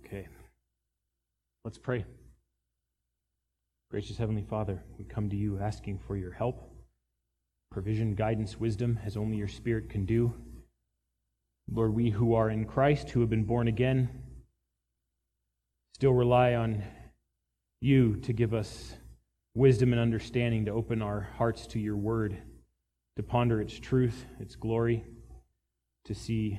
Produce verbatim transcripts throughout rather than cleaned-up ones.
Okay. Let's pray. Gracious Heavenly Father, we come to you asking for your help, provision, guidance, wisdom, as only your Spirit can do. Lord, we who are in Christ, who have been born again, still rely on you to give us wisdom and understanding, to open our hearts to your word, to ponder its truth, its glory, to see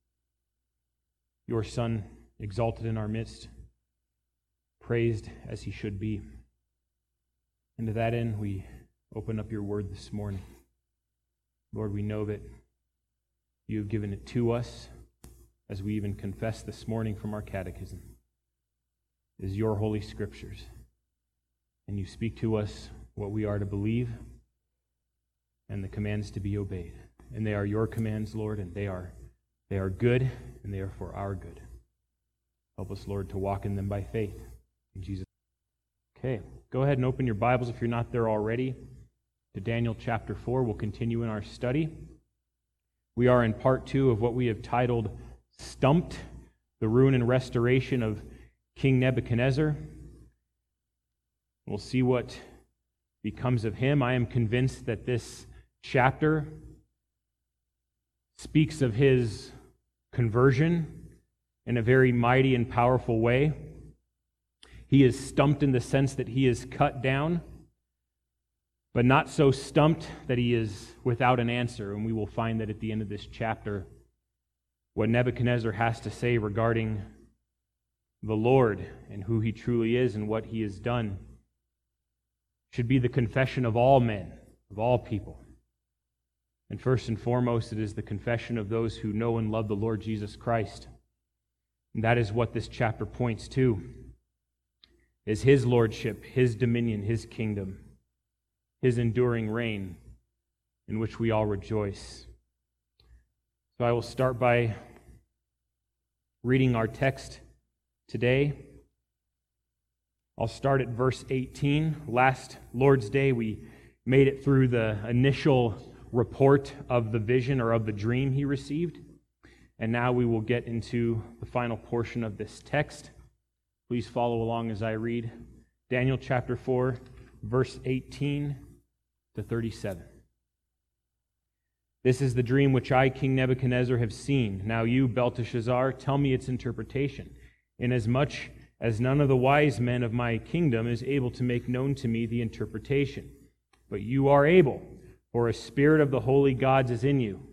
your Son exalted in our midst, praised as he should be. And to that end, we open up your word this morning. Lord, we know that you have given it to us, as we even confess this morning from our catechism, is your holy scriptures. And you speak to us what we are to believe and the commands to be obeyed. And they are your commands, Lord, and they are they are good, and they are for our good. Help us, Lord, to walk in them by faith. In Jesus' name. Okay, go ahead and open your Bibles if you're not there already to Daniel chapter four. We'll continue in our study. We are in part two of what we have titled Stumped, the Ruin and Restoration of King Nebuchadnezzar. We'll see what becomes of him. I am convinced that this chapter speaks of his conversion in a very mighty and powerful way. He is stumped in the sense that he is cut down, but not so stumped that he is without an answer. And we will find that at the end of this chapter, what Nebuchadnezzar has to say regarding the Lord and who he truly is and what he has done should be the confession of all men, of all people. And first and foremost, it is the confession of those who know and love the Lord Jesus Christ. And that is what this chapter points to, is his lordship, his dominion, his kingdom, his enduring reign, in which we all rejoice. So I will start by reading our text today. I'll start at verse eighteen. Last Lord's Day, we made it through the initial report of the vision or of the dream he received. And now we will get into the final portion of this text. Please follow along as I read Daniel chapter four, verse eighteen to thirty-seven. This is the dream which I, King Nebuchadnezzar, have seen. Now you, Belteshazzar, tell me its interpretation, inasmuch as none of the wise men of my kingdom is able to make known to me the interpretation. But you are able, for a spirit of the holy gods is in you.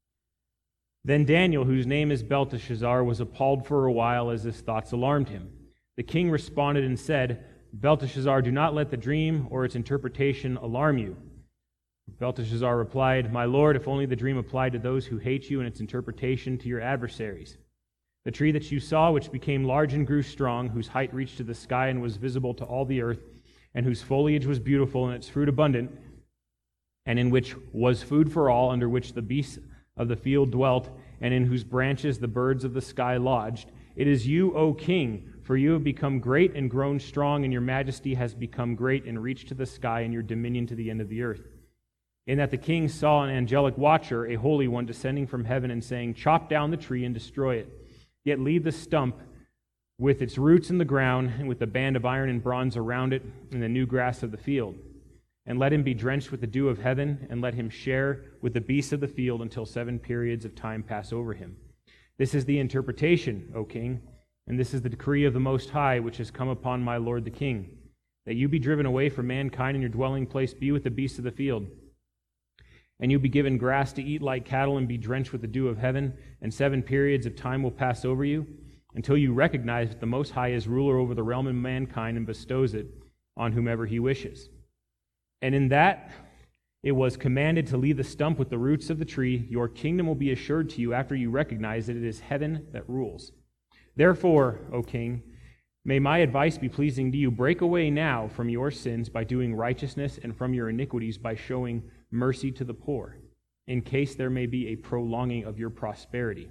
Then Daniel, whose name is Belteshazzar, was appalled for a while as his thoughts alarmed him. The king responded and said, Belteshazzar, do not let the dream or its interpretation alarm you. Belteshazzar replied, My lord, if only the dream applied to those who hate you and its interpretation to your adversaries. The tree that you saw, which became large and grew strong, whose height reached to the sky and was visible to all the earth, and whose foliage was beautiful and its fruit abundant, and in which was food for all, under which the beasts of the field dwelt, and in whose branches the birds of the sky lodged. It is you, O king, for you have become great and grown strong, and your majesty has become great and reached to the sky, and your dominion to the end of the earth. In that the king saw an angelic watcher, a holy one, descending from heaven and saying, Chop down the tree and destroy it, yet leave the stump with its roots in the ground, and with the band of iron and bronze around it, and the new grass of the field. And let him be drenched with the dew of heaven, and let him share with the beasts of the field until seven periods of time pass over him. This is the interpretation, O king, and this is the decree of the Most High, which has come upon my lord the king, that you be driven away from mankind, and your dwelling place be with the beasts of the field. And you be given grass to eat like cattle, and be drenched with the dew of heaven, and seven periods of time will pass over you, until you recognize that the Most High is ruler over the realm of mankind, and bestows it on whomever he wishes. And in that it was commanded to leave the stump with the roots of the tree. Your kingdom will be assured to you after you recognize that it is heaven that rules. Therefore, O king, may my advice be pleasing to you. Break away now from your sins by doing righteousness, and from your iniquities by showing mercy to the poor, in case there may be a prolonging of your prosperity.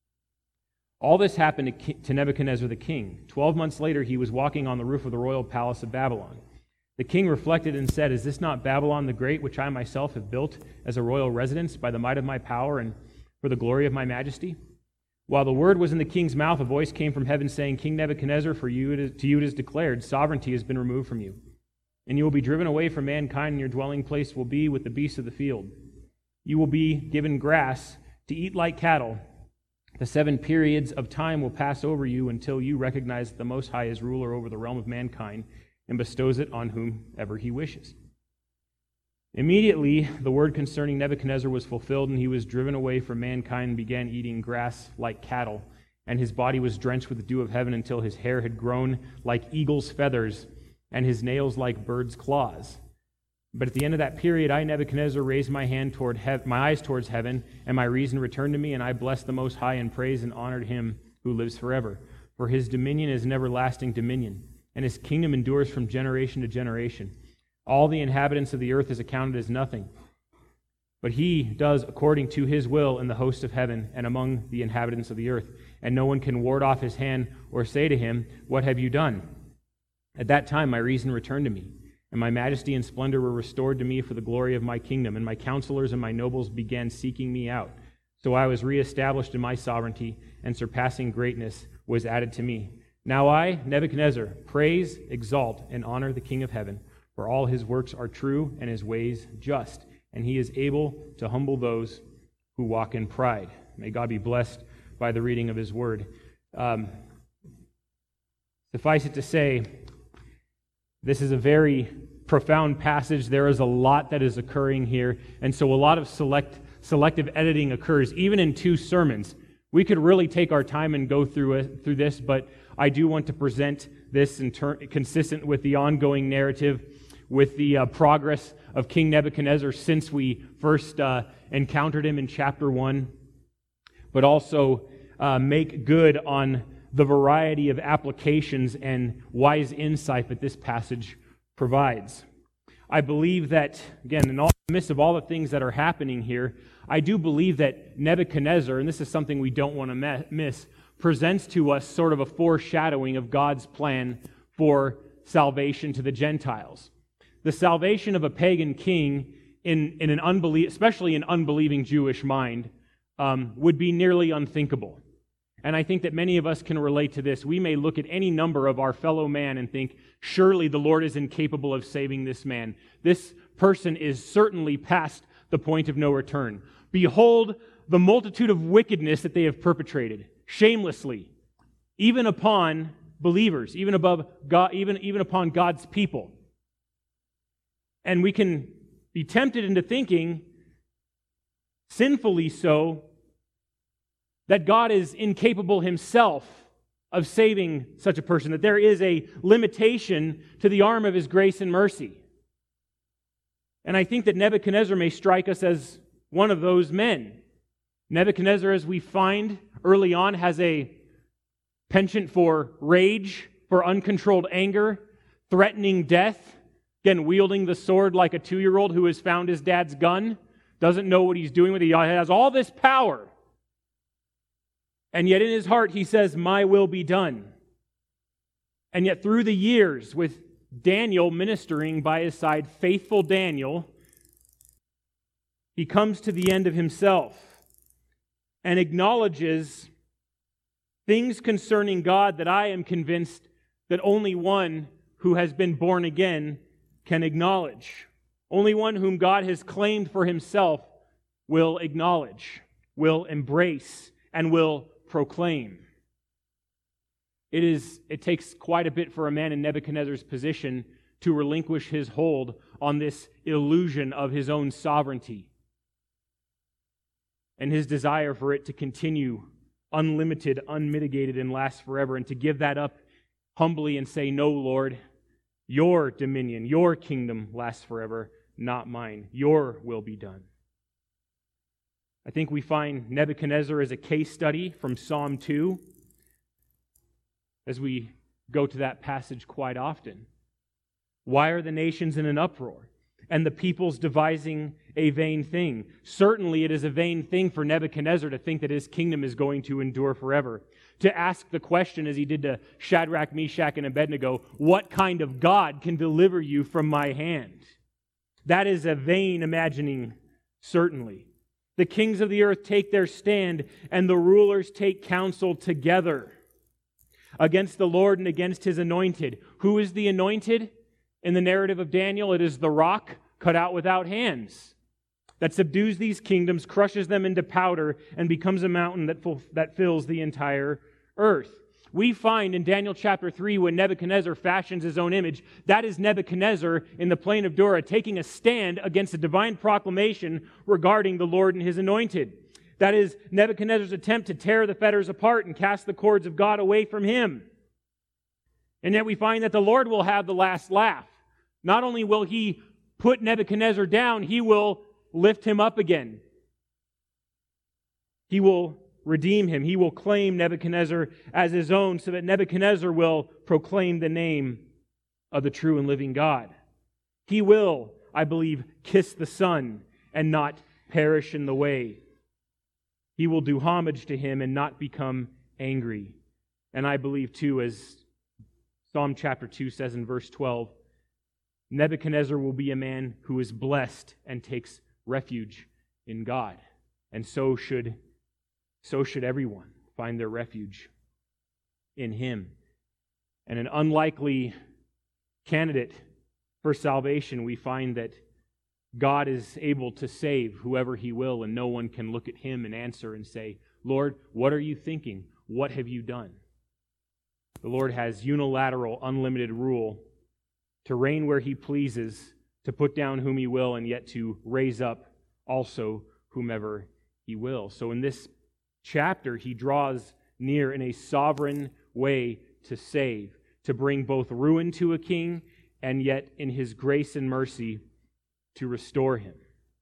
All this happened to Nebuchadnezzar the king. Twelve months later, he was walking on the roof of the royal palace of Babylon. The king reflected and said, Is this not Babylon the Great, which I myself have built as a royal residence by the might of my power and for the glory of my majesty? While the word was in the king's mouth, a voice came from heaven saying, King Nebuchadnezzar, for you it is, to you it is declared, sovereignty has been removed from you. And you will be driven away from mankind, and your dwelling place will be with the beasts of the field. You will be given grass to eat like cattle. The seven periods of time will pass over you until you recognize that the Most High is ruler over the realm of mankind and bestows it on whomever he wishes. Immediately, the word concerning Nebuchadnezzar was fulfilled, and he was driven away from mankind and began eating grass like cattle. And his body was drenched with the dew of heaven until his hair had grown like eagle's feathers and his nails like bird's claws. But at the end of that period, I, Nebuchadnezzar, raised my hand toward he- my eyes towards heaven, and my reason returned to me, and I blessed the Most High and praised and honored him who lives forever. For his dominion is an everlasting dominion, and his kingdom endures from generation to generation. All the inhabitants of the earth is accounted as nothing. But he does according to his will in the host of heaven and among the inhabitants of the earth. And no one can ward off his hand or say to him, What have you done? At that time my reason returned to me, and my majesty and splendor were restored to me for the glory of my kingdom. And my counselors and my nobles began seeking me out. So I was reestablished in my sovereignty, and surpassing greatness was added to me. Now I, Nebuchadnezzar, praise, exalt, and honor the King of heaven. For all his works are true and his ways just, and he is able to humble those who walk in pride. May God be blessed by the reading of his word. Um, suffice it to say, this is a very profound passage. There is a lot that is occurring here, and so a lot of select selective editing occurs, even in two sermons. We could really take our time and go through it, through this, but I do want to present this in ter- consistent with the ongoing narrative, with the uh, progress of King Nebuchadnezzar since we first uh, encountered him in chapter one, but also uh, make good on the variety of applications and wise insight that this passage provides. I believe that, again, in all the midst of all the things that are happening here, I do believe that Nebuchadnezzar, and this is something we don't want to miss, presents to us sort of a foreshadowing of God's plan for salvation to the Gentiles. The salvation of a pagan king in, in an unbelie- especially an unbelieving Jewish mind, um, would be nearly unthinkable. And I think that many of us can relate to this. We may look at any number of our fellow man and think, surely the Lord is incapable of saving this man. This person is certainly past the point of no return. Behold the multitude of wickedness that they have perpetrated, shamelessly, even upon believers, even above God, even, even upon God's people. And we can be tempted into thinking, sinfully so, that God is incapable himself of saving such a person, that there is a limitation to the arm of his grace and mercy. And I think that Nebuchadnezzar may strike us as one of those men. Nebuchadnezzar, as we find early on, has a penchant for rage, for uncontrolled anger, threatening death, again, wielding the sword like a two-year-old who has found his dad's gun, doesn't know what he's doing with it. He has all this power. And yet in his heart he says, my will be done. And yet through the years, with Daniel ministering by his side, faithful Daniel, he comes to the end of himself and acknowledges things concerning God that I am convinced that only one who has been born again can acknowledge. Only one whom God has claimed for himself will acknowledge, will embrace, and will proclaim. It is. It takes quite a bit for a man in Nebuchadnezzar's position to relinquish his hold on this illusion of his own sovereignty and his desire for it to continue unlimited, unmitigated, and last forever, and to give that up humbly and say, no, Lord, your dominion, your kingdom lasts forever, not mine. Your will be done. I think we find Nebuchadnezzar as a case study from Psalm two, as we go to that passage quite often. Why are the nations in an uproar, and the peoples devising a vain thing? Certainly it is a vain thing for Nebuchadnezzar to think that his kingdom is going to endure forever. To ask the question, as he did to Shadrach, Meshach, and Abednego, what kind of God can deliver you from my hand? That is a vain imagining, certainly. The kings of the earth take their stand, and the rulers take counsel together against the Lord and against His anointed. Who is the anointed? In the narrative of Daniel, it is the rock cut out without hands that subdues these kingdoms, crushes them into powder, and becomes a mountain that, full, that fills the entire earth. We find in Daniel chapter three, when Nebuchadnezzar fashions his own image, that is Nebuchadnezzar in the plain of Dura taking a stand against a divine proclamation regarding the Lord and His anointed. That is Nebuchadnezzar's attempt to tear the fetters apart and cast the cords of God away from him. And yet we find that the Lord will have the last laugh. Not only will He put Nebuchadnezzar down, He will lift him up again. He will redeem him. He will claim Nebuchadnezzar as his own so that Nebuchadnezzar will proclaim the name of the true and living God. He will, I believe, kiss the Son and not perish in the way. He will do homage to Him and not become angry. And I believe too, as Psalm chapter two says in verse twelve, Nebuchadnezzar will be a man who is blessed and takes refuge in God. And so should So should everyone find their refuge in Him. And an unlikely candidate for salvation, we find that God is able to save whoever He will, and no one can look at Him and answer and say, Lord, what are you thinking? What have you done? The Lord has unilateral, unlimited rule to reign where He pleases, to put down whom He will, and yet to raise up also whomever He will. So in this chapter, He draws near in a sovereign way to save, to bring both ruin to a king, and yet in His grace and mercy to restore him.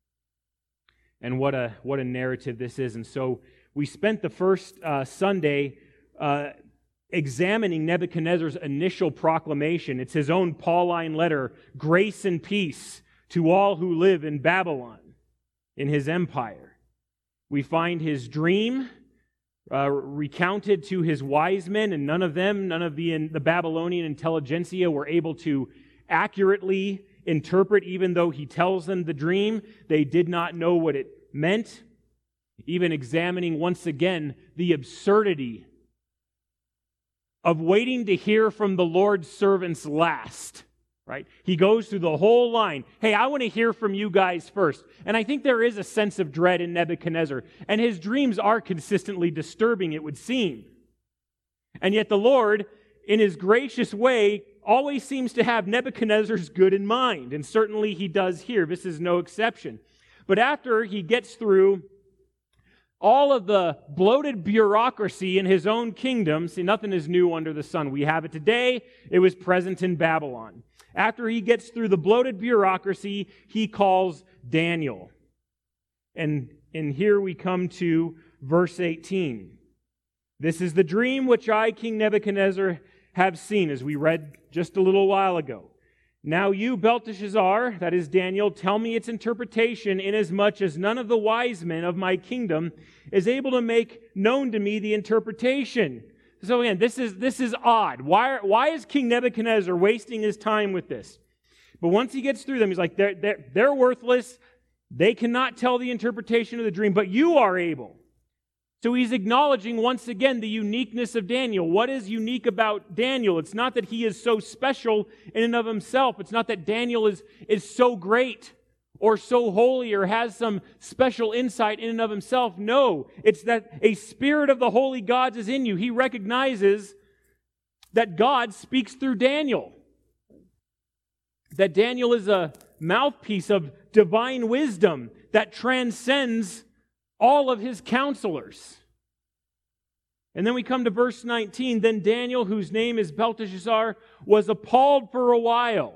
And what a what a narrative this is. And so we spent the first uh, Sunday uh, examining Nebuchadnezzar's initial proclamation. It's his own Pauline letter, grace and peace to all who live in Babylon, in his empire. We find his dream uh, recounted to his wise men, and none of them, none of the, the Babylonian intelligentsia were able to accurately interpret, even though he tells them the dream. They did not know what it meant. Even examining once again the absurdity of waiting to hear from the Lord's servants last. Right? He goes through the whole line. Hey, I want to hear from you guys first. And I think there is a sense of dread in Nebuchadnezzar. And his dreams are consistently disturbing, it would seem. And yet the Lord, in His gracious way, always seems to have Nebuchadnezzar's good in mind. And certainly He does here. This is no exception. But after he gets through all of the bloated bureaucracy in his own kingdom, see, nothing is new under the sun. We have it today. It was present in Babylon. After he gets through the bloated bureaucracy, he calls Daniel. And, and here we come to verse eighteen. This is the dream which I, King Nebuchadnezzar, have seen, as we read just a little while ago. Now you, Belteshazzar, that is Daniel, tell me its interpretation, inasmuch as none of the wise men of my kingdom is able to make known to me the interpretation. So again, this is this is odd. Why, why is King Nebuchadnezzar wasting his time with this? But once he gets through them, he's like, they're, they're, they're worthless. They cannot tell the interpretation of the dream, but you are able. So he's acknowledging once again the uniqueness of Daniel. What is unique about Daniel? It's not that he is so special in and of himself. It's not that Daniel is, is so great or so holy or has some special insight in and of himself. No, it's that a spirit of the holy gods is in you. He recognizes that God speaks through Daniel. That Daniel is a mouthpiece of divine wisdom that transcends all of his counselors. And then we come to verse nineteen. Then Daniel, whose name is Belteshazzar, was appalled for a while.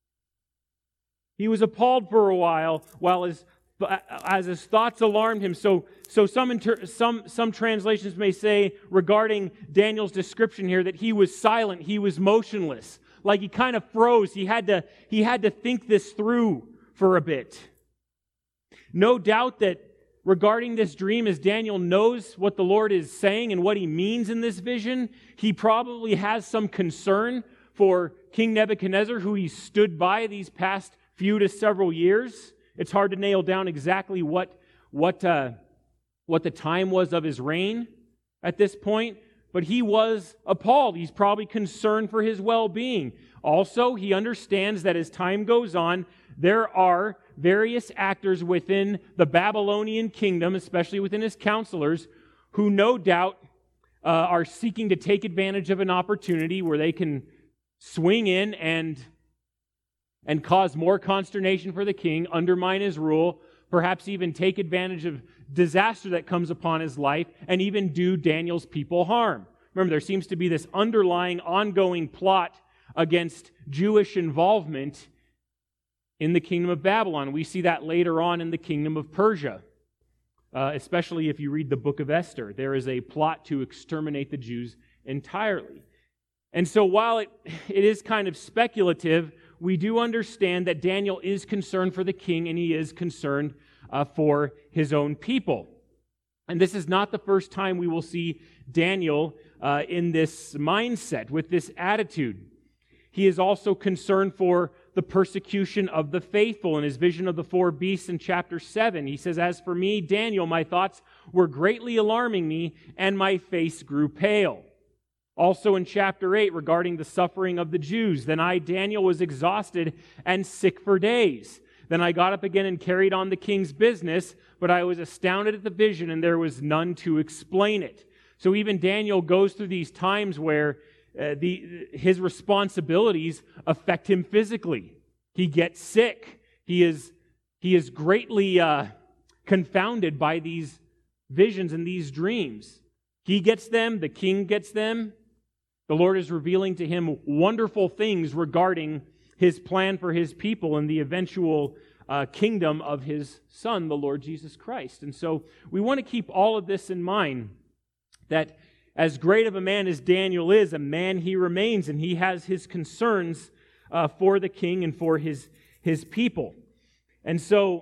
He was appalled for a while, while his, as his thoughts alarmed him. So, so some, inter, some, some translations may say regarding Daniel's description here that he was silent, he was motionless, like he kind of froze. He had to, he had to think this through for a bit. No doubt that regarding this dream, as Daniel knows what the Lord is saying and what He means in this vision, he probably has some concern for King Nebuchadnezzar, who he stood by these past few to several years. It's hard to nail down exactly what, what, uh, what the time was of his reign at this point, but he was appalled. He's probably concerned for his well-being. Also, he understands that as time goes on, there are various actors within the Babylonian kingdom, especially within his counselors, who no doubt uh, are seeking to take advantage of an opportunity where they can swing in and, and cause more consternation for the king, undermine his rule, perhaps even take advantage of disaster that comes upon his life, and even do Daniel's people harm. Remember, there seems to be this underlying, ongoing plot against Jewish involvement in the kingdom of Babylon. We see that later on in the kingdom of Persia, uh, especially if you read the book of Esther. There is a plot to exterminate the Jews entirely. And so while it, it is kind of speculative, we do understand that Daniel is concerned for the king, and he is concerned uh, for his own people. And this is not the first time we will see Daniel uh, in this mindset, with this attitude. He is also concerned for the persecution of the faithful. In his vision of the four beasts in chapter seven, he says, "As for me, Daniel, my thoughts were greatly alarming me, and my face grew pale." Also in chapter eight, regarding the suffering of the Jews, "Then I, Daniel, was exhausted and sick for days. Then I got up again and carried on the king's business, but I was astounded at the vision, and there was none to explain it." So even Daniel goes through these times where uh, the his responsibilities affect him physically. He gets sick. He is, he is greatly uh, confounded by these visions and these dreams. He gets them. The king gets them. The Lord is revealing to him wonderful things regarding his plan for his people and the eventual uh, kingdom of his Son, the Lord Jesus Christ. And so we want to keep all of this in mind, that as great of a man as Daniel is, a man he remains, and he has his concerns uh, for the king and for his, his people. And so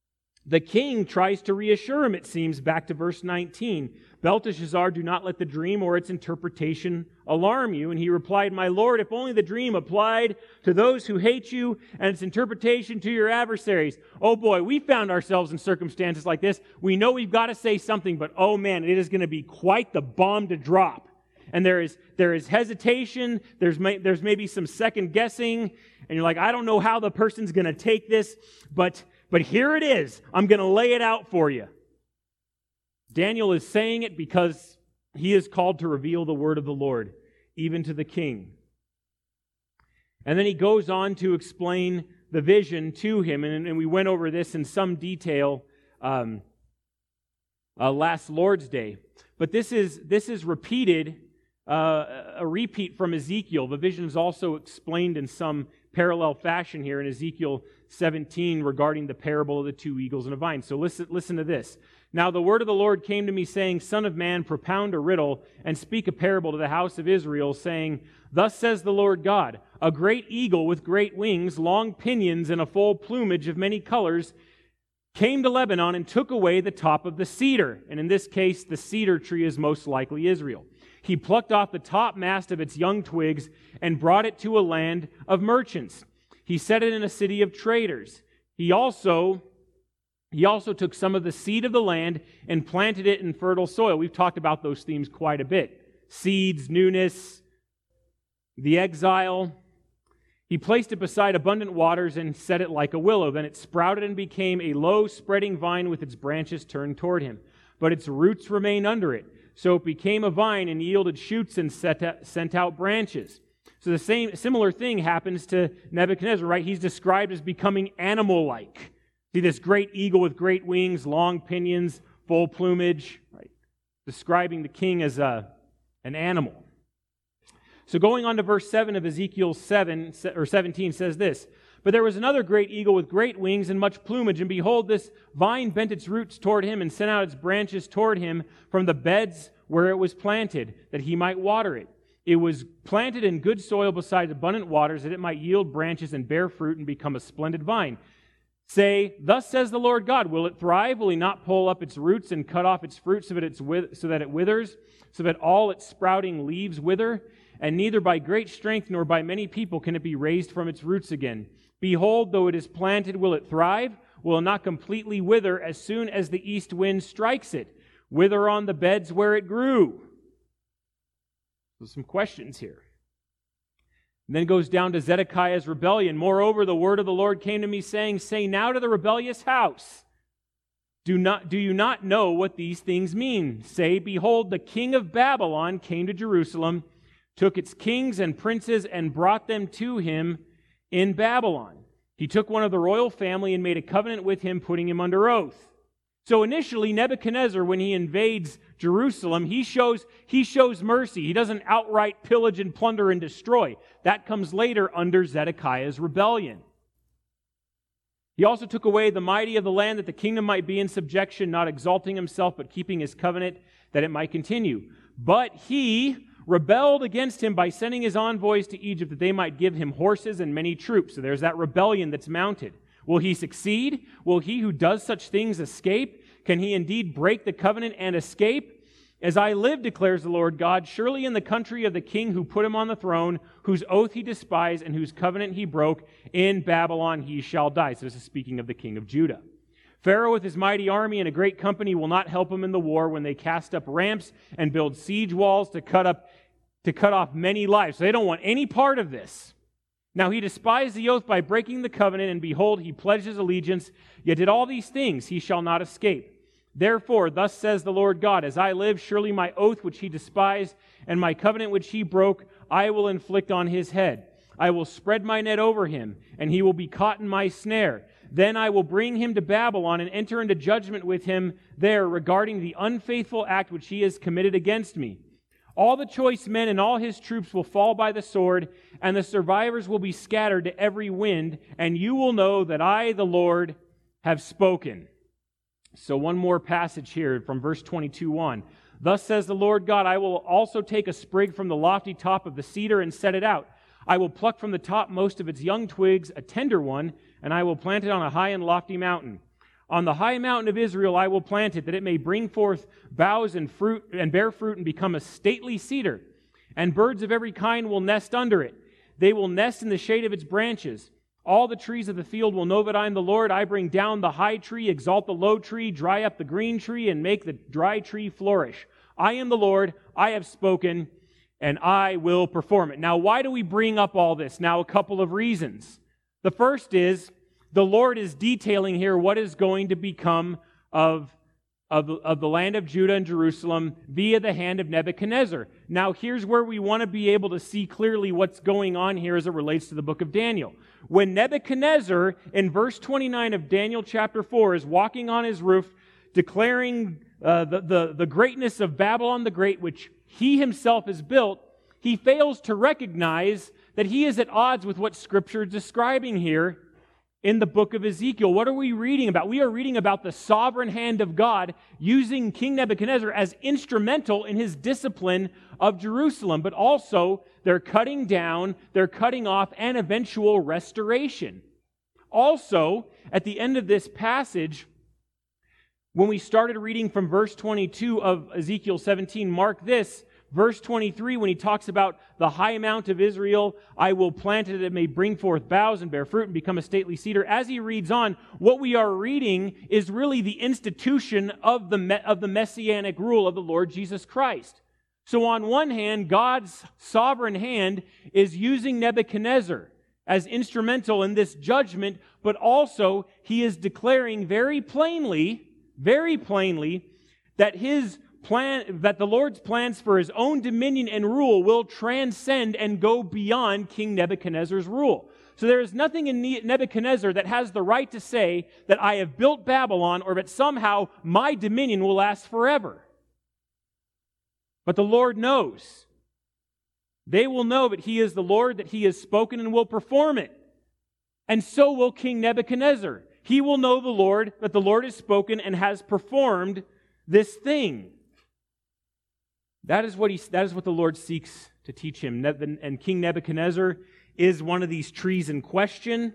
the king tries to reassure him, it seems, back to verse nineteen. "Belteshazzar, do not let the dream or its interpretation alarm you." And he replied, "My lord, if only the dream applied to those who hate you and its interpretation to your adversaries." Oh boy, we found ourselves in circumstances like this. We know we've got to say something, but oh man, it is going to be quite the bomb to drop. And there is there is hesitation, there's, may, there's maybe some second guessing, and you're like, I don't know how the person's going to take this, but, but here it is. I'm going to lay it out for you. Daniel is saying it because he is called to reveal the word of the Lord, even to the king. And then he goes on to explain the vision to him, and, and we went over this in some detail um, uh, last Lord's Day. But this is this is repeated, uh, a repeat from Ezekiel. The vision is also explained in some parallel fashion here in Ezekiel seventeen regarding the parable of the two eagles and a vine. So listen, listen to this. "Now the word of the Lord came to me, saying, Son of man, propound a riddle and speak a parable to the house of Israel, saying, Thus says the Lord God, a great eagle with great wings, long pinions, and a full plumage of many colors came to Lebanon and took away the top of the cedar." And in this case, the cedar tree is most likely Israel. "He plucked off the topmast of its young twigs and brought it to a land of merchants. He set it in a city of traders. He also... He also took some of the seed of the land and planted it in fertile soil." We've talked about those themes quite a bit. Seeds, newness, the exile. "He placed it beside abundant waters and set it like a willow. Then it sprouted and became a low spreading vine with its branches turned toward him. But its roots remained under it. So it became a vine and yielded shoots and set out, sent out branches." So the same similar thing happens to Nebuchadnezzar, right? He's described as becoming animal-like. See this great eagle with great wings, long pinions, full plumage, right? Describing the king as a, an animal. So going on to verse seven of Ezekiel seven or seventeen says this, "But there was another great eagle with great wings and much plumage, and behold, this vine bent its roots toward him and sent out its branches toward him from the beds where it was planted, that he might water it. It was planted in good soil beside abundant waters, that it might yield branches and bear fruit and become a splendid vine. Say, Thus says the Lord God, will it thrive? Will he not pull up its roots and cut off its fruit so that, it's with, so that it withers, so that all its sprouting leaves wither? And neither by great strength nor by many people can it be raised from its roots again. Behold, though it is planted, will it thrive? will it not completely wither as soon as the east wind strikes it? Wither on the beds where it grew? So some questions here. And then it goes down to Zedekiah's rebellion. Moreover, the word of the Lord came to me, saying, Say now to the rebellious house, Do not do you not know what these things mean? Say, Behold, the king of Babylon came to Jerusalem, took its kings and princes, and brought them to him in Babylon. He took one of the royal family and made a covenant with him, putting him under oath. So initially, Nebuchadnezzar, when he invades Jerusalem, he shows, he shows mercy. He doesn't outright pillage and plunder and destroy. That comes later under Zedekiah's rebellion. He also took away the mighty of the land, that the kingdom might be in subjection, not exalting himself, but keeping his covenant, that it might continue. But he rebelled against him by sending his envoys to Egypt, that they might give him horses and many troops. So there's that rebellion that's mounted. Will he succeed? Will he who does such things escape? Can he indeed break the covenant and escape? As I live, declares the Lord God, surely in the country of the king who put him on the throne, whose oath he despised and whose covenant he broke, in Babylon he shall die. So this is speaking of the king of Judah. Pharaoh with his mighty army and a great company will not help him in the war when they cast up ramps and build siege walls to cut up to cut off many lives. So they don't want any part of this. Now he despised the oath by breaking the covenant, and behold, he pledged his allegiance, yet did all these things, he shall not escape. Therefore, thus says the Lord God, as I live, surely my oath which he despised, and my covenant which he broke, I will inflict on his head. I will spread my net over him, and he will be caught in my snare. Then I will bring him to Babylon, and enter into judgment with him there regarding the unfaithful act which he has committed against me. All the choice men and all his troops will fall by the sword, and the survivors will be scattered to every wind, and you will know that I, the Lord, have spoken. So one more passage here from verse twenty-two on. Thus says the Lord God, I will also take a sprig from the lofty top of the cedar and set it out. I will pluck from the top most of its young twigs, a tender one, and I will plant it on a high and lofty mountain. On the high mountain of Israel I will plant it, that it may bring forth boughs and fruit and bear fruit and become a stately cedar. And birds of every kind will nest under it. They will nest in the shade of its branches. All the trees of the field will know that I am the Lord. I bring down the high tree, exalt the low tree, dry up the green tree, and make the dry tree flourish. I am the Lord, I have spoken, and I will perform it. Now, why do we bring up all this? Now, a couple of reasons. The first is, the Lord is detailing here what is going to become of, of, of the land of Judah and Jerusalem via the hand of Nebuchadnezzar. Now, here's where we want to be able to see clearly what's going on here as it relates to the book of Daniel. When Nebuchadnezzar, in verse twenty-nine of Daniel chapter four, is walking on his roof, declaring uh, the, the, the greatness of Babylon the Great, which he himself has built, he fails to recognize that he is at odds with what Scripture is describing here in the book of Ezekiel. What are we reading about? We are reading about the sovereign hand of God using King Nebuchadnezzar as instrumental in his discipline of Jerusalem, but also their cutting down, their cutting off, and eventual restoration. Also, at the end of this passage, when we started reading from verse twenty-two of Ezekiel seventeen, mark this, verse twenty-three, when he talks about the high mount of Israel, I will plant it that it may bring forth boughs and bear fruit and become a stately cedar. As he reads on, what we are reading is really the institution of the, me- of the messianic rule of the Lord Jesus Christ. So on one hand, God's sovereign hand is using Nebuchadnezzar as instrumental in this judgment, but also he is declaring very plainly, very plainly, that his plan, that the Lord's plans for his own dominion and rule will transcend and go beyond King Nebuchadnezzar's rule. So there is nothing in Nebuchadnezzar that has the right to say that I have built Babylon or that somehow my dominion will last forever. But the Lord knows. They will know that he is the Lord, that he has spoken and will perform it. And so will King Nebuchadnezzar. He will know the Lord, that the Lord has spoken and has performed this thing. That is what he, that is what the Lord seeks to teach him. And King Nebuchadnezzar is one of these trees in question.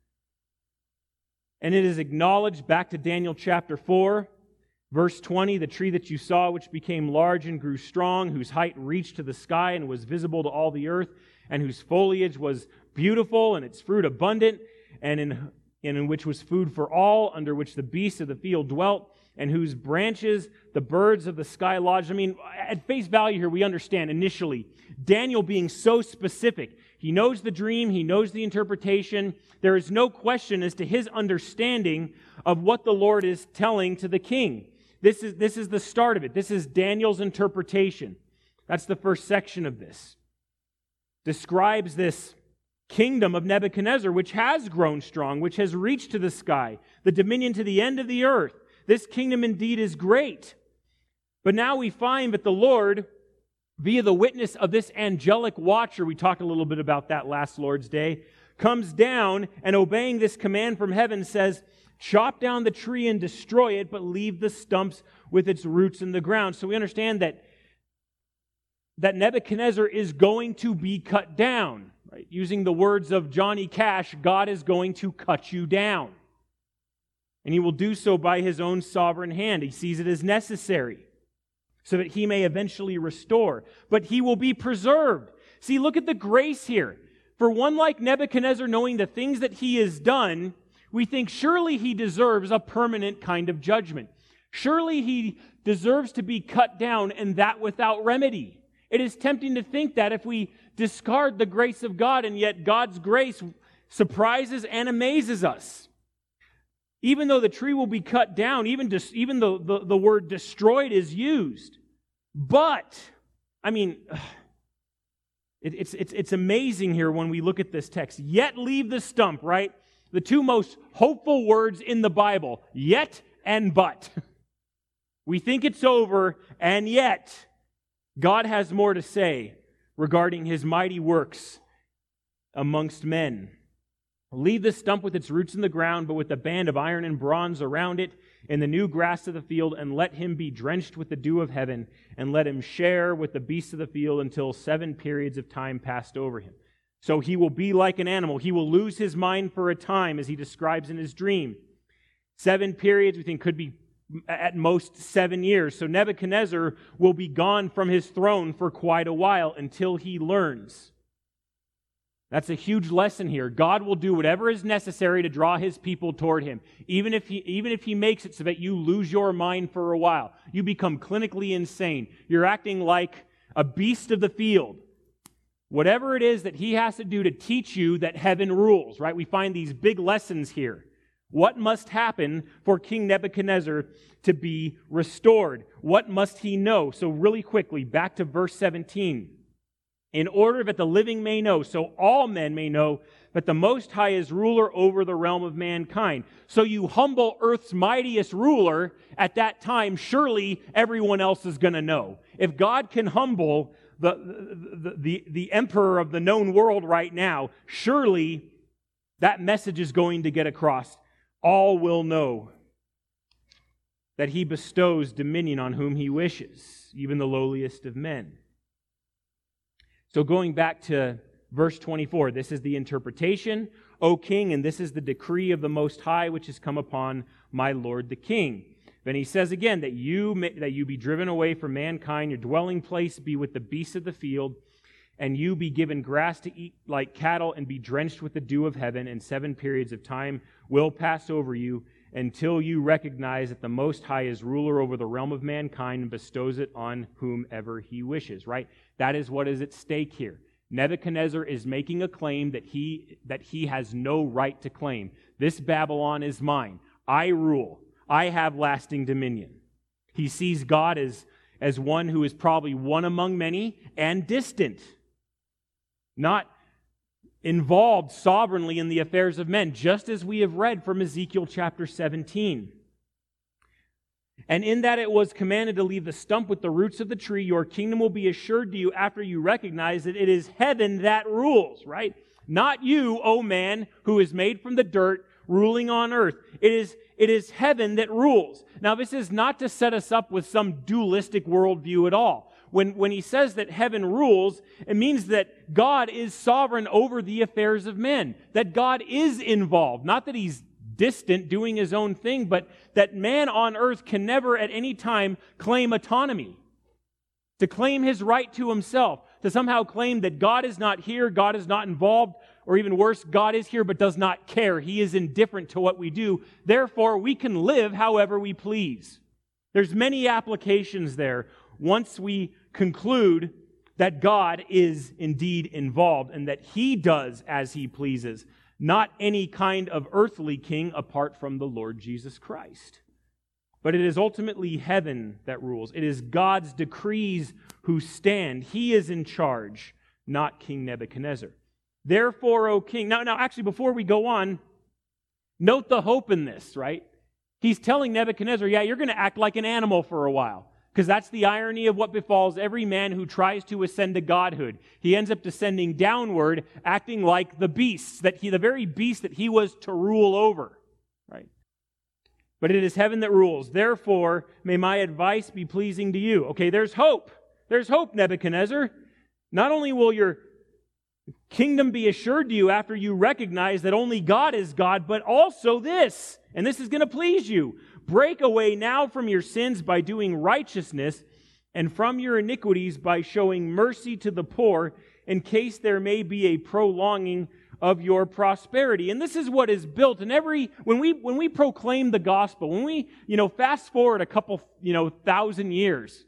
And it is acknowledged back to Daniel chapter four, verse twenty, the tree that you saw, which became large and grew strong, whose height reached to the sky and was visible to all the earth, and whose foliage was beautiful and its fruit abundant, and in and in which was food for all, under which the beasts of the field dwelt, and whose branches the birds of the sky lodged. I mean, at face value here, we understand initially, Daniel being so specific. He knows the dream, he knows the interpretation. There is no question as to his understanding of what the Lord is telling to the king. This is, this is the start of it. This is Daniel's interpretation. That's the first section of this. Describes this kingdom of Nebuchadnezzar, which has grown strong, which has reached to the sky, the dominion to the end of the earth. This kingdom indeed is great. But now we find that the Lord, via the witness of this angelic watcher, we talked a little bit about that last Lord's Day, comes down and obeying this command from heaven says, chop down the tree and destroy it, but leave the stumps with its roots in the ground. So we understand that, that Nebuchadnezzar is going to be cut down. Right? Using the words of Johnny Cash, God is going to cut you down. And He will do so by His own sovereign hand. He sees it as necessary so that He may eventually restore. But He will be preserved. See, look at the grace here. For one like Nebuchadnezzar, knowing the things that he has done, we think surely he deserves a permanent kind of judgment. Surely he deserves to be cut down, and that without remedy. It is tempting to think that if we discard the grace of God, and yet God's grace surprises and amazes us. Even though the tree will be cut down, even, dis, even though the, the word destroyed is used. But, I mean, it, it's, it's, it's amazing here when we look at this text. Yet leave the stump, right? The two most hopeful words in the Bible, yet and but. We think it's over, and yet God has more to say regarding His mighty works amongst men. Leave the stump with its roots in the ground, but with a band of iron and bronze around it, in the new grass of the field, and let him be drenched with the dew of heaven, and let him share with the beasts of the field until seven periods of time passed over him. So he will be like an animal. He will lose his mind for a time, as he describes in his dream. Seven periods, we think, could be at most seven years. So Nebuchadnezzar will be gone from his throne for quite a while until he learns. That's a huge lesson here. God will do whatever is necessary to draw His people toward Him. Even if he, even if He makes it so that you lose your mind for a while. You become clinically insane. You're acting like a beast of the field. Whatever it is that He has to do to teach you that heaven rules, right? We find these big lessons here. What must happen for King Nebuchadnezzar to be restored? What must he know? So really quickly, back to verse seventeen. In order that the living may know, so all men may know, that the Most High is ruler over the realm of mankind. So you humble earth's mightiest ruler at that time, surely everyone else is going to know. If God can humble the, the, the, the emperor of the known world right now, surely that message is going to get across. All will know that He bestows dominion on whom He wishes, even the lowliest of men. So going back to verse twenty-four, this is the interpretation, O king, and this is the decree of the Most High which has come upon my Lord the king. Then he says again that you may, that you be driven away from mankind, your dwelling place be with the beasts of the field, and you be given grass to eat like cattle and be drenched with the dew of heaven, and seven periods of time will pass over you until you recognize that the Most High is ruler over the realm of mankind and bestows it on whomever He wishes, right? That is what is at stake here. Nebuchadnezzar is making a claim that he, that he has no right to claim. This Babylon is mine. I rule. I have lasting dominion. He sees God as, as one who is probably one among many and distant, not involved sovereignly in the affairs of men, just as we have read from Ezekiel chapter seventeen. And in that it was commanded to leave the stump with the roots of the tree, your kingdom will be assured to you after you recognize that it is heaven that rules, right? Not you, O man, who is made from the dirt, ruling on earth. It is, it is heaven that rules. Now, this is not to set us up with some dualistic worldview at all. When, when he says that heaven rules, it means that God is sovereign over the affairs of men, that God is involved, not that He's distant doing His own thing, but that man on earth can never at any time claim autonomy, to claim his right to himself, to somehow claim that God is not here, God is not involved, or even worse, God is here but does not care. He is indifferent to what we do. Therefore, we can live however we please. There's many applications there once we conclude that God is indeed involved and that He does as He pleases, not any kind of earthly king apart from the Lord Jesus Christ. But it is ultimately heaven that rules. It is God's decrees who stand. He is in charge, not King Nebuchadnezzar. Therefore, O king... Now, now, actually, before we go on, note the hope in this, right? He's telling Nebuchadnezzar, yeah, you're going to act like an animal for a while. Because that's the irony of what befalls every man who tries to ascend to godhood. He ends up descending downward, acting like the beasts, that he, the very beast that he was to rule over, right? But it is heaven that rules. Therefore, may my advice be pleasing to you. Okay, there's hope. There's hope, Nebuchadnezzar. Not only will your kingdom be assured to you after you recognize that only God is God, but also this, and this is going to please you. Break away now from your sins by doing righteousness, and from your iniquities by showing mercy to the poor, in case there may be a prolonging of your prosperity. And this is what is built in every, when we when we proclaim the gospel, when we, you know, fast forward a couple, you know, thousand years,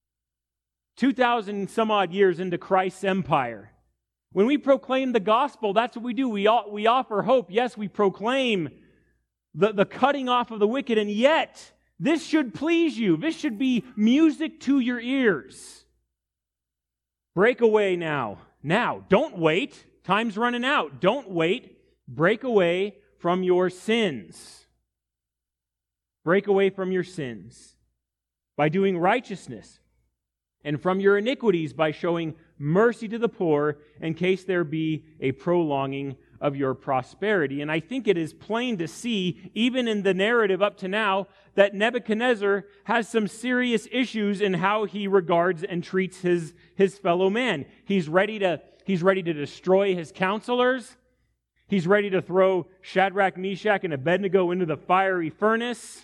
two thousand some odd years into Christ's empire, when we proclaim the gospel, that's what we do. We, we offer hope. Yes, we proclaim the, the cutting off of the wicked, and yet this should please you. This should be music to your ears. Break away now. Now, don't wait. Time's running out. Don't wait. Break away from your sins. Break away from your sins by doing righteousness, and from your iniquities by showing mercy to the poor, in case there be a prolonging of your prosperity. And I think it is plain to see, even in the narrative up to now, that Nebuchadnezzar has some serious issues in how he regards and treats his, his fellow man. He's ready to, he's ready to destroy his counselors. He's ready to throw Shadrach, Meshach, and Abednego into the fiery furnace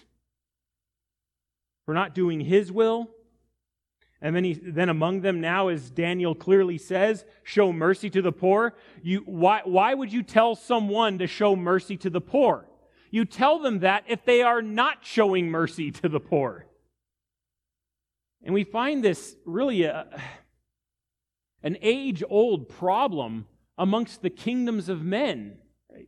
for not doing his will. And then, he, then among them now, as Daniel clearly says, show mercy to the poor. You, why, why would you tell someone to show mercy to the poor? You tell them that if they are not showing mercy to the poor. And we find this really a, an age-old problem amongst the kingdoms of men. Right?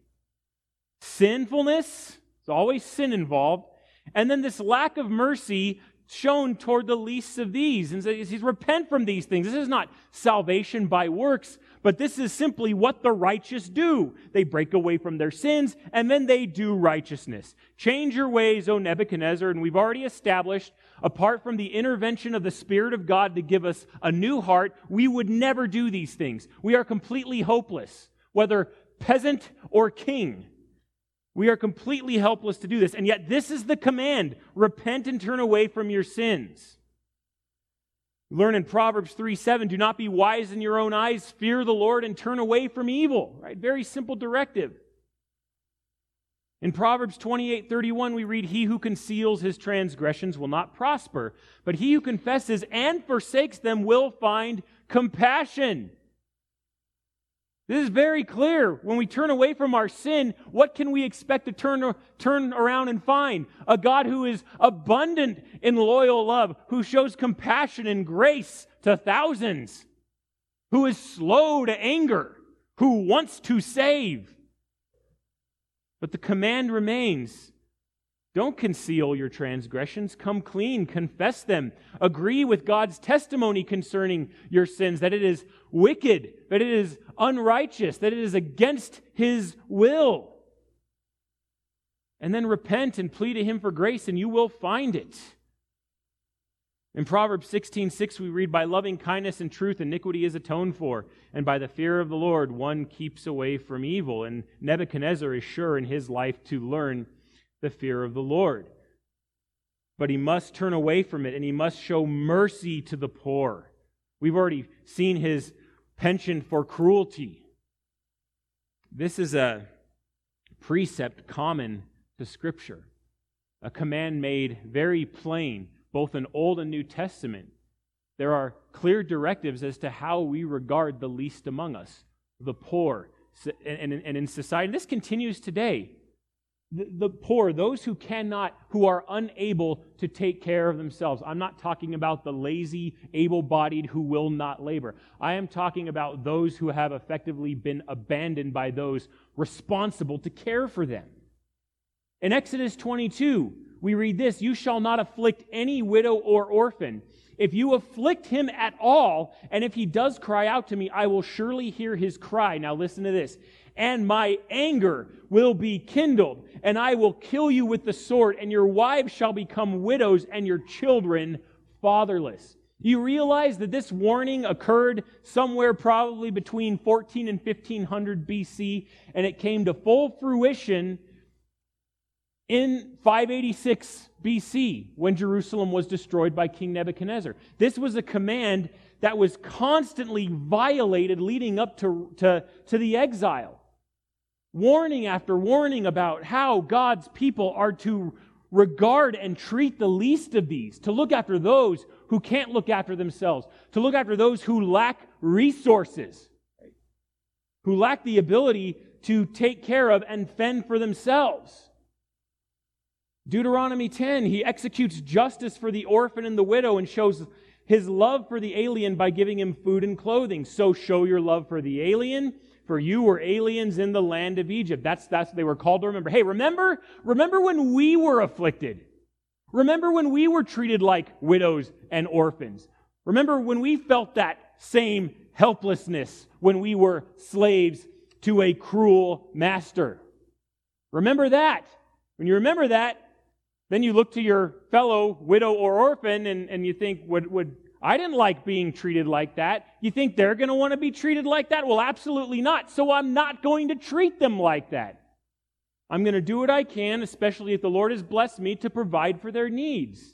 Sinfulness, there's always sin involved, and then this lack of mercy shown toward the least of these. And says, he's repent from these things. This is not salvation by works, but this is simply what the righteous do. They break away from their sins, and then they do righteousness. Change your ways, O Nebuchadnezzar, and we've already established, apart from the intervention of the Spirit of God to give us a new heart, we would never do these things. We are completely hopeless, whether peasant or king. We are completely helpless to do this. And yet this is the command. Repent and turn away from your sins. We learn in Proverbs three seven, do not be wise in your own eyes, fear the Lord and turn away from evil. Right? Very simple directive. In Proverbs twenty-eight thirty-one, we read, he who conceals his transgressions will not prosper, but he who confesses and forsakes them will find compassion. This is very clear. When we turn away from our sin, what can we expect to turn, turn around and find? A God who is abundant in loyal love, who shows compassion and grace to thousands, who is slow to anger, who wants to save. But the command remains, don't conceal your transgressions. Come clean, confess them. Agree with God's testimony concerning your sins, that it is wicked, that it is unrighteous, that it is against His will. And then repent and plead to Him for grace, and you will find it. In Proverbs sixteen six, we read, by loving kindness and truth, iniquity is atoned for, and by the fear of the Lord, one keeps away from evil. And Nebuchadnezzar is sure in his life to learn the fear of the Lord. But he must turn away from it, and he must show mercy to the poor. We've already seen his penchant for cruelty. This is a precept common to Scripture, a command made very plain, both in Old and New Testament. There are clear directives as to how we regard the least among us, the poor, and, and, and in society. This continues today. The, the poor, those who cannot, who are unable to take care of themselves. I'm not talking about the lazy, able-bodied who will not labor. I am talking about those who have effectively been abandoned by those responsible to care for them. In Exodus twenty-two, we read this, "You shall not afflict any widow or orphan. If you afflict him at all, and if he does cry out to me, I will surely hear his cry." Now listen to this. "And my anger will be kindled, and I will kill you with the sword, and your wives shall become widows, and your children fatherless." You realize that this warning occurred somewhere probably between fourteen and fifteen hundred B C, and it came to full fruition in five eighty-six B C, when Jerusalem was destroyed by King Nebuchadnezzar. This was a command that was constantly violated leading up to, to, to the exile. Warning after warning about how God's people are to regard and treat the least of these, to look after those who can't look after themselves, to look after those who lack resources, who lack the ability to take care of and fend for themselves. Deuteronomy ten, he executes justice for the orphan and the widow and shows his love for the alien by giving him food and clothing. So show your love for the alien, for you were aliens in the land of Egypt. That's, that's what they were called to remember. Hey, remember, remember when we were afflicted. Remember when we were treated like widows and orphans. Remember when we felt that same helplessness when we were slaves to a cruel master. Remember that. When you remember that, then you look to your fellow widow or orphan and, and you think, would, would I didn't like being treated like that. You think they're going to want to be treated like that? Well, absolutely not. So I'm not going to treat them like that. I'm going to do what I can, especially if the Lord has blessed me, to provide for their needs.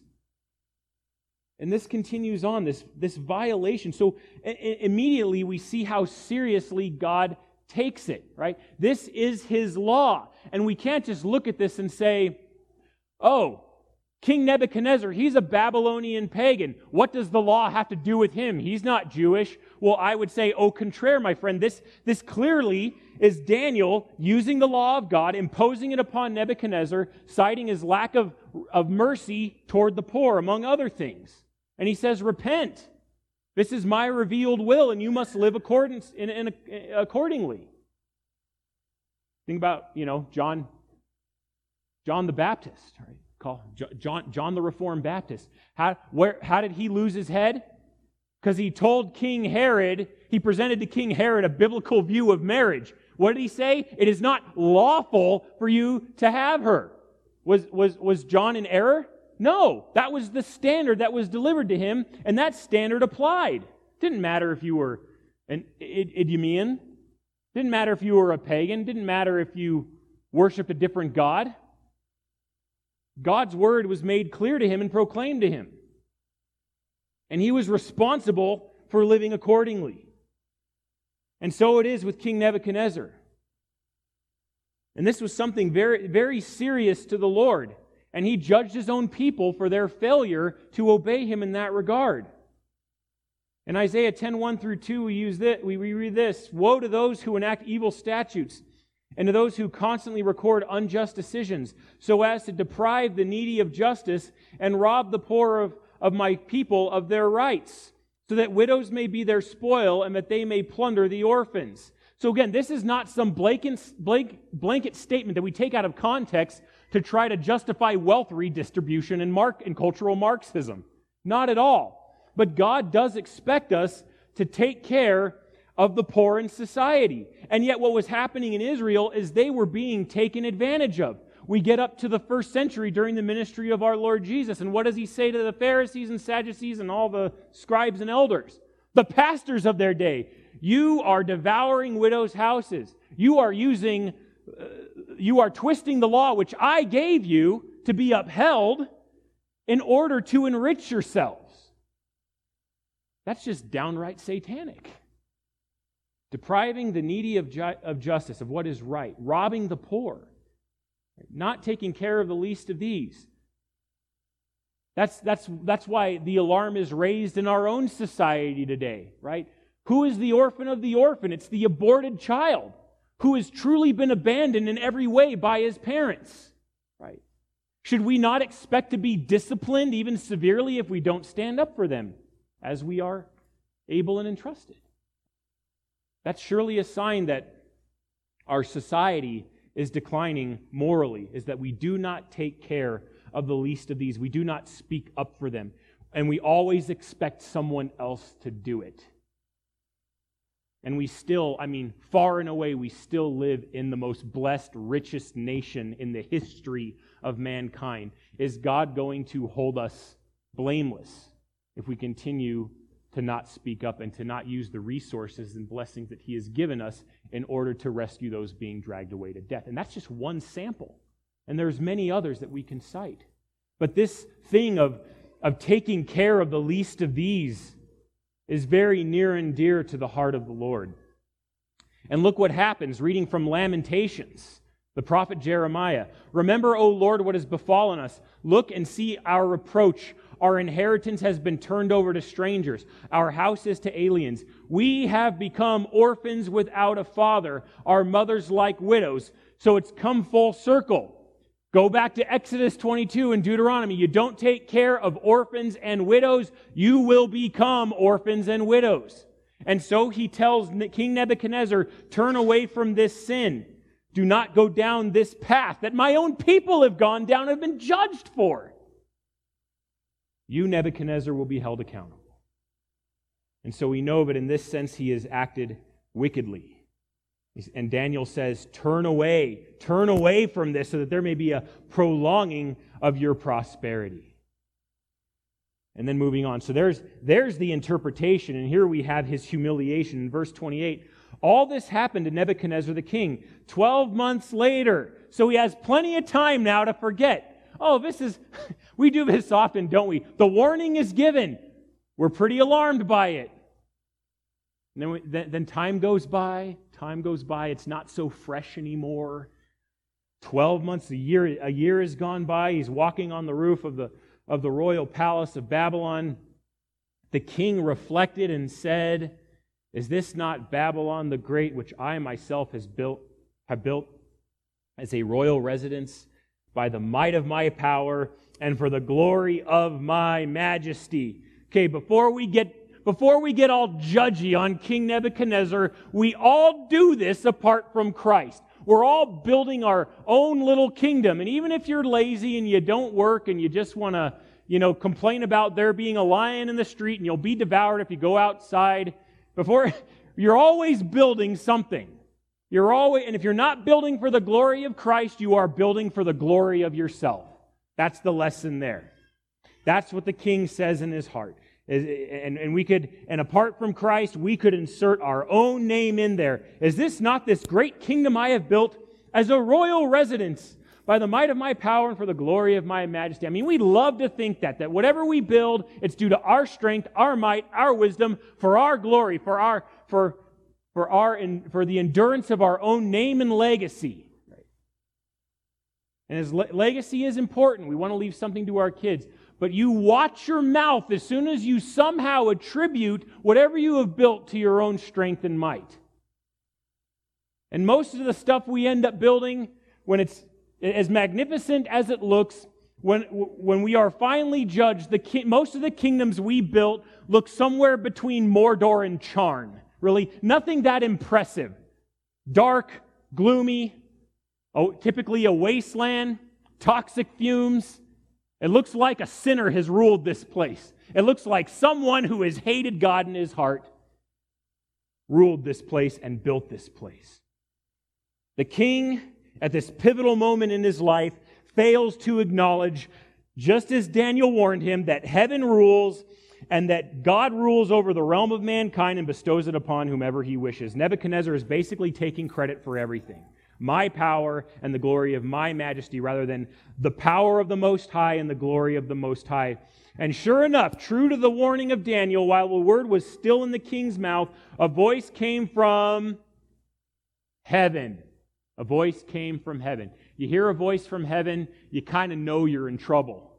And this continues on, this, this violation. So I- immediately we see how seriously God takes it, right? This is His law. And we can't just look at this and say, oh, King Nebuchadnezzar, he's a Babylonian pagan. What does the law have to do with him? He's not Jewish. Well, I would say, au contraire, my friend. This, this clearly is Daniel using the law of God, imposing it upon Nebuchadnezzar, citing his lack of, of mercy toward the poor, among other things. And he says, repent. This is my revealed will, and you must live accordance, in, in, accordingly. Think about, you know, John, John the Baptist, right? Call John, John the Reformed Baptist. How, where, how did he lose his head? Because he told King Herod, he presented to King Herod a biblical view of marriage. What did he say? It is not lawful for you to have her. Was, was, was John in error? No, that was the standard that was delivered to him, and that standard applied. Didn't matter if you were an Idumean. Didn't matter if you were a pagan. Didn't matter if you worshiped a different god. God's word was made clear to him and proclaimed to him. And he was responsible for living accordingly. And so it is with King Nebuchadnezzar. And this was something very, very serious to the Lord. And he judged his own people for their failure to obey him in that regard. In Isaiah ten, one through two, we use this, we read this, "Woe to those who enact evil statutes, and to those who constantly record unjust decisions, so as to deprive the needy of justice and rob the poor of, of my people of their rights, so that widows may be their spoil and that they may plunder the orphans." So again, this is not some blanket, blank, blanket statement that we take out of context to try to justify wealth redistribution and, mark, and cultural Marxism. Not at all. But God does expect us to take care of the poor in society. And yet what was happening in Israel is they were being taken advantage of. We get up to the first century during the ministry of our Lord Jesus, and what does he say to the Pharisees and Sadducees and all the scribes and elders? The pastors of their day. You are devouring widows' houses. You are using, uh, you are twisting the law which I gave you to be upheld in order to enrich yourselves. That's just downright satanic. Depriving the needy of, ju- of justice, of what is right. Robbing the poor. Not taking care of the least of these. That's, that's, that's why the alarm is raised in our own society today, right? Who is the orphan of the orphan? It's the aborted child. who has truly been abandoned in every way by his parents, right? Should we not expect to be disciplined even severely if we don't stand up for them as we are able and entrusted? That's surely a sign that our society is declining morally, is that we do not take care of the least of these. We do not speak up for them. And we always expect someone else to do it. And we still, I mean, far and away, we still live in the most blessed, richest nation in the history of mankind. Is God going to hold us blameless if we continue to not speak up and to not use the resources and blessings that He has given us in order to rescue those being dragged away to death? And that's just one sample. And there's many others that we can cite. But this thing of, of taking care of the least of these is very near and dear to the heart of the Lord. And look what happens, reading from Lamentations, the prophet Jeremiah. Remember, O Lord, what has befallen us. Look and see our reproach. Our inheritance has been turned over to strangers. Our house is to aliens. We have become orphans without a father, our mothers like widows. So it's come full circle. Go back to Exodus twenty-two and Deuteronomy. You don't take care of orphans and widows, you will become orphans and widows. And so he tells King Nebuchadnezzar, turn away from this sin. Do not go down this path that my own people have gone down and have been judged for. You, Nebuchadnezzar, will be held accountable. And so we know that in this sense he has acted wickedly. And Daniel says, turn away, turn away from this so that there may be a prolonging of your prosperity. And then moving on. So there's, there's the interpretation, and here we have his humiliation in verse twenty-eight. All this happened to Nebuchadnezzar the king twelve months later. So he has plenty of time now to forget. Oh, this is, we do this often, don't we? The warning is given. We're pretty alarmed by it. And then, we, then, then time goes by, time goes by, it's not so fresh anymore. Twelve months, a year, a year has gone by. He's walking on the roof of the, of the royal palace of Babylon. The king reflected and said, is this not Babylon the Great, which I myself has built, have built as a royal residence by the might of my power and for the glory of my majesty? Okay, before we get Before we get all judgy on King Nebuchadnezzar, we all do this apart from Christ. We're all building our own little kingdom. And even if you're lazy and you don't work and you just want to, you know, complain about there being a lion in the street and you'll be devoured if you go outside, before you're always building something. You're always, and if you're not building for the glory of Christ, you are building for the glory of yourself. That's the lesson there. That's what the king says in his heart. And, and we could, and apart from Christ, we could insert our own name in there. Is this not this great kingdom I have built as a royal residence by the might of my power and for the glory of my majesty? I mean, we love to think that, that whatever we build, it's due to our strength, our might, our wisdom, for our glory, for our, for, for our, for the endurance of our own name and legacy. Right? And his le- legacy is important. We want to leave something to our kids. But you watch your mouth as soon as you somehow attribute whatever you have built to your own strength and might. And most of the stuff we end up building, when it's as magnificent as it looks, when when we are finally judged, the ki- most of the kingdoms we built look somewhere between Mordor and Charn. Really, nothing that impressive. Dark, gloomy, oh, typically a wasteland, toxic fumes. It looks like a sinner has ruled this place. It looks like someone who has hated God in his heart ruled this place and built this place. The king, at this pivotal moment in his life, fails to acknowledge, just as Daniel warned him, that heaven rules and that God rules over the realm of mankind and bestows it upon whomever he wishes. Nebuchadnezzar is basically taking credit for everything. My power and the glory of my majesty, rather than the power of the Most High and the glory of the Most High. And sure enough, true to the warning of Daniel, while the word was still in the king's mouth, a voice came from heaven. A voice came from heaven. You hear a voice from heaven, you kind of know you're in trouble.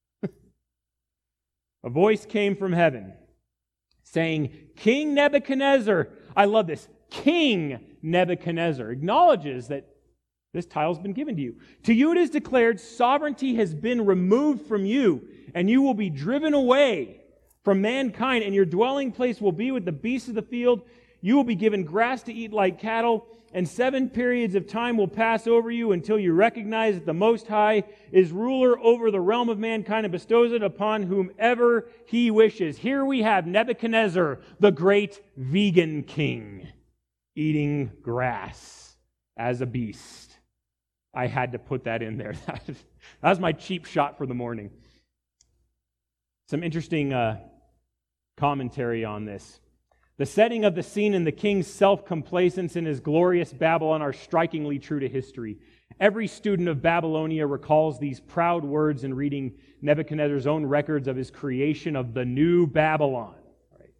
A voice came from heaven saying, King Nebuchadnezzar, I love this. King Nebuchadnezzar, acknowledges that this title's been given to you. To you it is declared, sovereignty has been removed from you, and you will be driven away from mankind, and your dwelling place will be with the beasts of the field. You will be given grass to eat like cattle, and seven periods of time will pass over you until you recognize that the Most High is ruler over the realm of mankind and bestows it upon whomever He wishes. Here we have Nebuchadnezzar, the great vegan king, eating grass as a beast. I had to put that in there. That was my cheap shot for the morning. Some interesting uh, commentary on this. The setting of the scene and the king's self-complacence in his glorious Babylon are strikingly true to history. Every student of Babylonia recalls these proud words in reading Nebuchadnezzar's own records of his creation of the new Babylon. Right?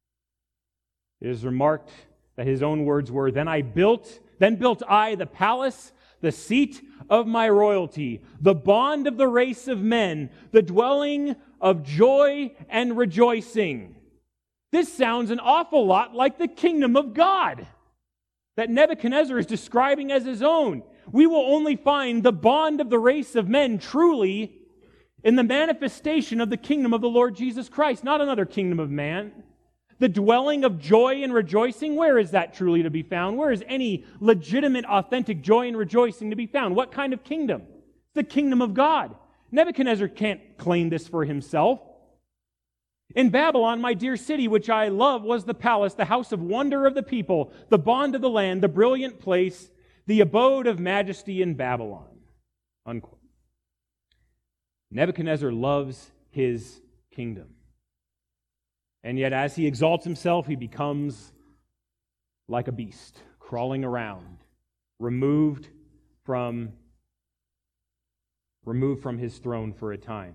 It is remarked that his own words were, Then I built, then built I the palace, the seat of my royalty, the bond of the race of men, the dwelling of joy and rejoicing. This sounds an awful lot like the kingdom of God that Nebuchadnezzar is describing as his own. We will only find the bond of the race of men truly in the manifestation of the kingdom of the Lord Jesus Christ, not another kingdom of man. The dwelling of joy and rejoicing, where is that truly to be found? Where is any legitimate, authentic joy and rejoicing to be found? What kind of kingdom? It's the kingdom of God. Nebuchadnezzar can't claim this for himself. In Babylon, my dear city, which I love, was the palace, the house of wonder of the people, the bond of the land, the brilliant place, the abode of majesty in Babylon. Unquote. Nebuchadnezzar loves his kingdom. And yet as he exalts himself, he becomes like a beast, crawling around, removed from, removed from his throne for a time.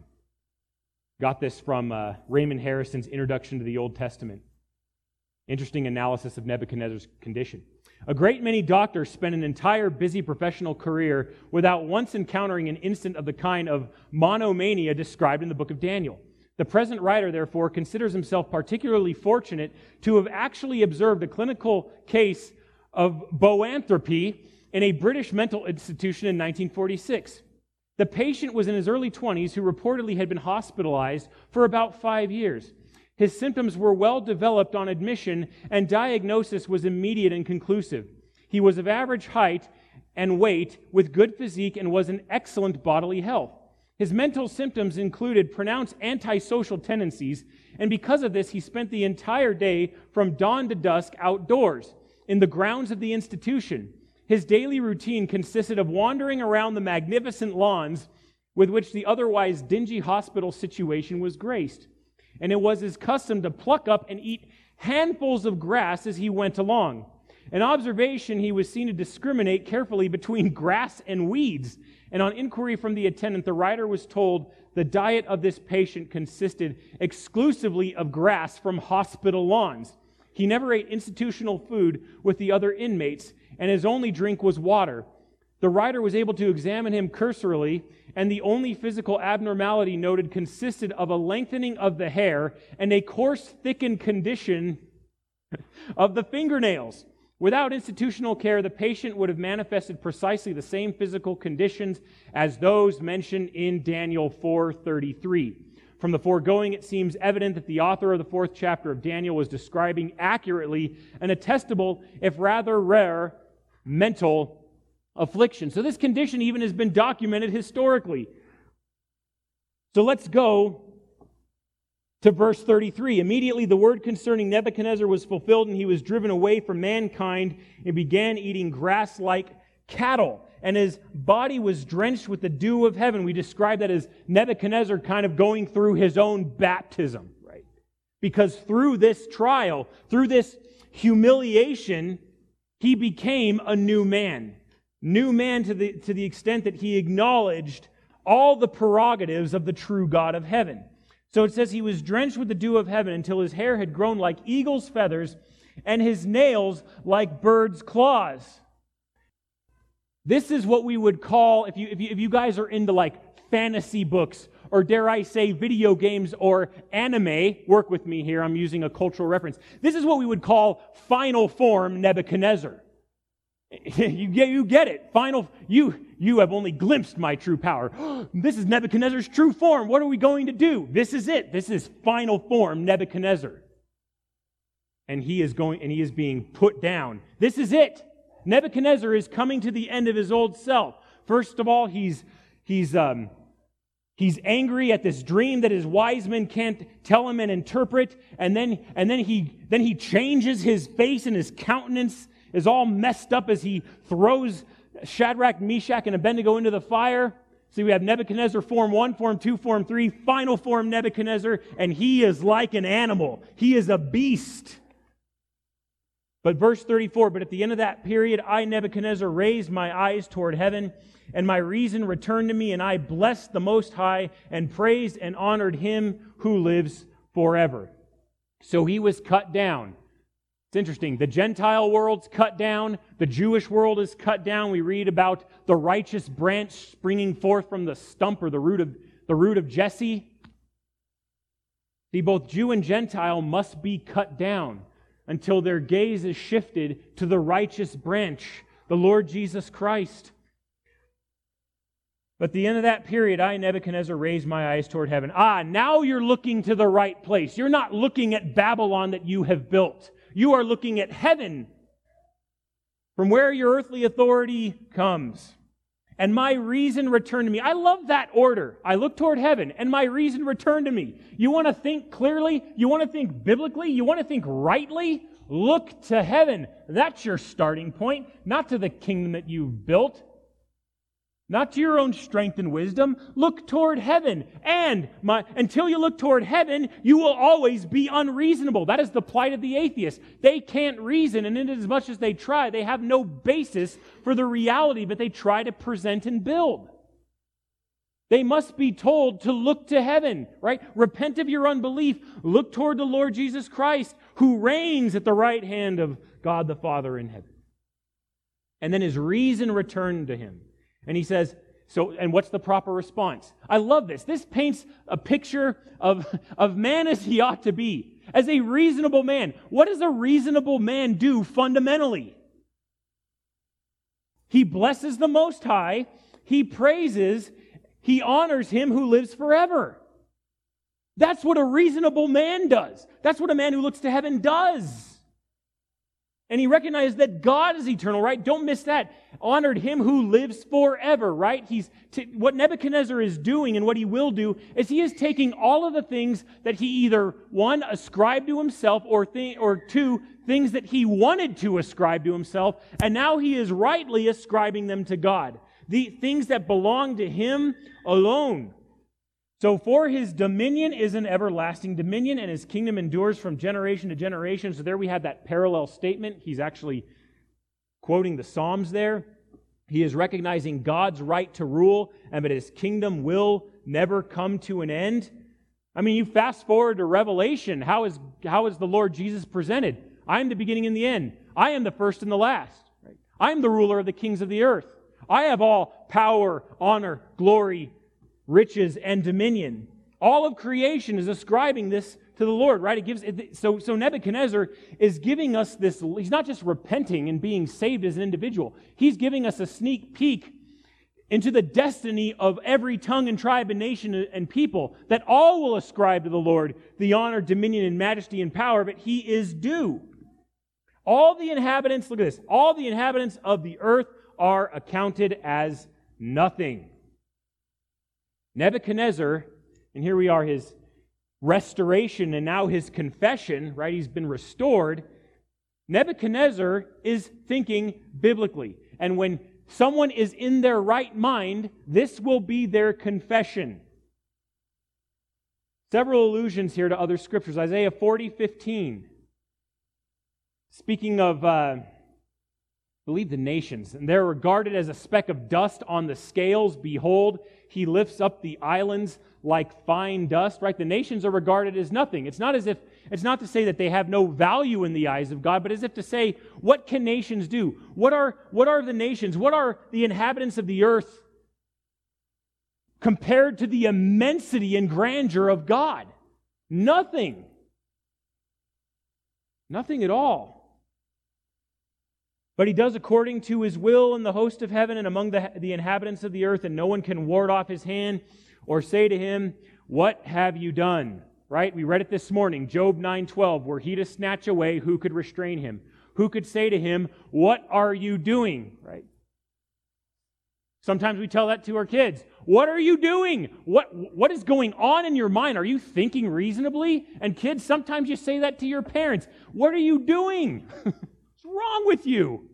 Got this from uh, Raymond Harrison's Introduction to the Old Testament. Interesting analysis of Nebuchadnezzar's condition. A great many doctors spend an entire busy professional career without once encountering an instant of the kind of monomania described in the book of Daniel. The present writer, therefore, considers himself particularly fortunate to have actually observed a clinical case of boanthropy in a British mental institution in nineteen forty-six. The patient was in his early twenties who reportedly had been hospitalized for about five years. His symptoms were well developed on admission, and diagnosis was immediate and conclusive. He was of average height and weight, with good physique, and was in excellent bodily health. His mental symptoms included pronounced antisocial tendencies, and because of this, he spent the entire day from dawn to dusk outdoors, in the grounds of the institution. His daily routine consisted of wandering around the magnificent lawns with which the otherwise dingy hospital situation was graced. And it was his custom to pluck up and eat handfuls of grass as he went along. In observation, he was seen to discriminate carefully between grass and weeds. And on inquiry from the attendant, the writer was told the diet of this patient consisted exclusively of grass from hospital lawns. He never ate institutional food with the other inmates, and his only drink was water. The writer was able to examine him cursorily, and the only physical abnormality noted consisted of a lengthening of the hair and a coarse, thickened condition of the fingernails. Without institutional care, the patient would have manifested precisely the same physical conditions as those mentioned in Daniel four thirty-three. From the foregoing, it seems evident that the author of the fourth chapter of Daniel was describing accurately an attestable, if rather rare, mental affliction. So this condition even has been documented historically. So let's go to verse thirty-three. Immediately the word concerning Nebuchadnezzar was fulfilled, and he was driven away from mankind and began eating grass like cattle. And his body was drenched with the dew of heaven. We describe that as Nebuchadnezzar kind of going through his own baptism, right? Because through this trial, through this humiliation, he became a new man. New man to the, to the extent that he acknowledged all the prerogatives of the true God of heaven. So it says he was drenched with the dew of heaven until his hair had grown like eagle's feathers and his nails like bird's claws. This is what we would call, if you, if you, if you guys are into like fantasy books or dare I say video games or anime. Work with me here, I'm using a cultural reference. This is what we would call final form Nebuchadnezzar. You get, you get it. Final, you, you have only glimpsed my true power. This is Nebuchadnezzar's true form. What are we going to do? This is it. This is final form Nebuchadnezzar. And he is going, and he is being put down. This is it. Nebuchadnezzar is coming to the end of his old self. First of all, he's he's um, he's angry at this dream that his wise men can't tell him and interpret, and then and then he then he changes his face and his countenance is all messed up as he throws Shadrach, Meshach, and Abednego into the fire. See, we have Nebuchadnezzar form one, form two, form three, final form Nebuchadnezzar, and he is like an animal. He is a beast. But verse thirty-four, but at the end of that period, I, Nebuchadnezzar, raised my eyes toward heaven, and my reason returned to me, and I blessed the Most High, and praised and honored Him who lives forever. So he was cut down. It's interesting. The Gentile world's cut down. The Jewish world is cut down. We read about the righteous branch springing forth from the stump or the root of the root of Jesse. See, both Jew and Gentile must be cut down until their gaze is shifted to the righteous branch, the Lord Jesus Christ. But at the end of that period, I, Nebuchadnezzar, raised my eyes toward heaven. Ah, now you're looking to the right place. You're not looking at Babylon that you have built. You are looking at heaven, from where your earthly authority comes. And my reason returned to me. I love that order. I look toward heaven, and my reason returned to me. You want to think clearly? You want to think biblically? You want to think rightly? Look to heaven. That's your starting point, not to the kingdom that you've built. Not to your own strength and wisdom. Look toward heaven. And my, until you look toward heaven, you will always be unreasonable. That is the plight of the atheist. They can't reason, and in as much as they try, they have no basis for the reality that they try to present and build. They must be told to look to heaven, right? Repent of your unbelief. Look toward the Lord Jesus Christ, who reigns at the right hand of God the Father in heaven. And then his reason returned to him. And he says, so, and what's the proper response? I love this. This paints a picture of, of man as he ought to be. As a reasonable man. What does a reasonable man do fundamentally? He blesses the Most High. He praises. He honors Him who lives forever. That's what a reasonable man does. That's what a man who looks to heaven does. And he recognized that God is eternal, right? Don't miss that. Honored Him who lives forever, right? He's t- what Nebuchadnezzar is doing and what he will do is he is taking all of the things that he either, one, ascribed to himself, or, th- or two, things that he wanted to ascribe to himself, and now he is rightly ascribing them to God. The things that belong to Him alone. So for His dominion is an everlasting dominion, and His kingdom endures from generation to generation. So there we have that parallel statement. He's actually quoting the Psalms there. He is recognizing God's right to rule, and that His kingdom will never come to an end. I mean, you fast forward to Revelation. How is, how is the Lord Jesus presented? I am the beginning and the end. I am the first and the last. Right? I am the ruler of the kings of the earth. I have all power, honor, glory, riches, and dominion. All of creation is ascribing this to the Lord, right? It gives it, so so Nebuchadnezzar is giving us this. He's not just repenting and being saved as an individual. He's giving us a sneak peek into the destiny of every tongue and tribe and nation and people, that all will ascribe to the Lord the honor, dominion, and majesty and power that He is due. All the inhabitants, look at this, all the inhabitants of the earth are accounted as nothing. Nebuchadnezzar, and here we are, his restoration and now his confession, right? He's been restored. Nebuchadnezzar is thinking biblically. And when someone is in their right mind, this will be their confession. Several allusions here to other scriptures. Isaiah forty fifteen. Speaking of, uh, I believe, the nations, and they're regarded as a speck of dust on the scales. Behold, He lifts up the islands like fine dust, right? The nations are regarded as nothing. It's not as if, it's not to say that they have no value in the eyes of God, but as if to say, what can nations do? What are, what are the nations? What are the inhabitants of the earth compared to the immensity and grandeur of God. Nothing. Nothing at all. But he does according to his will in the host of heaven and among the, the inhabitants of the earth, and no one can ward off his hand or say to him, "What have you done?" Right? We read it this morning, Job nine twelve, were he to snatch away, who could restrain him? Who could say to him, "What are you doing?" Right? Sometimes we tell that to our kids. What are you doing? What, what is going on in your mind? Are you thinking reasonably? And kids, sometimes you say that to your parents. What are you doing? What's wrong with you?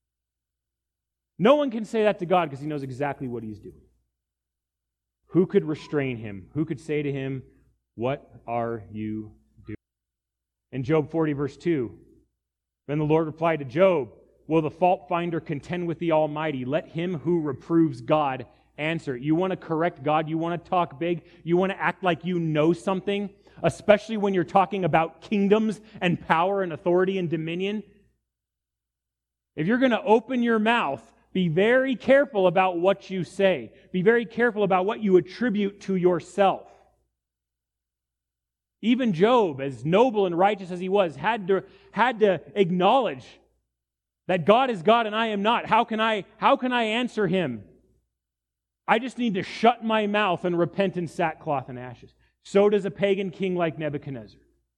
No one can say that to God because he knows exactly what he's doing. Who could restrain him? Who could say to him, "What are you doing?" In Job forty, verse two, then the Lord replied to Job, "Will the fault finder contend with the Almighty? Let him who reproves God answer." You want to correct God? You want to talk big? You want to act like you know something? Especially when you're talking about kingdoms and power and authority and dominion? If you're going to open your mouth, be very careful about what you say. Be very careful about what you attribute to yourself. Even Job, as noble and righteous as he was, had to, had to acknowledge that God is God and I am not. How can I, how can I answer him? I just need to shut my mouth and repent in sackcloth and ashes. So does a pagan king like Nebuchadnezzar.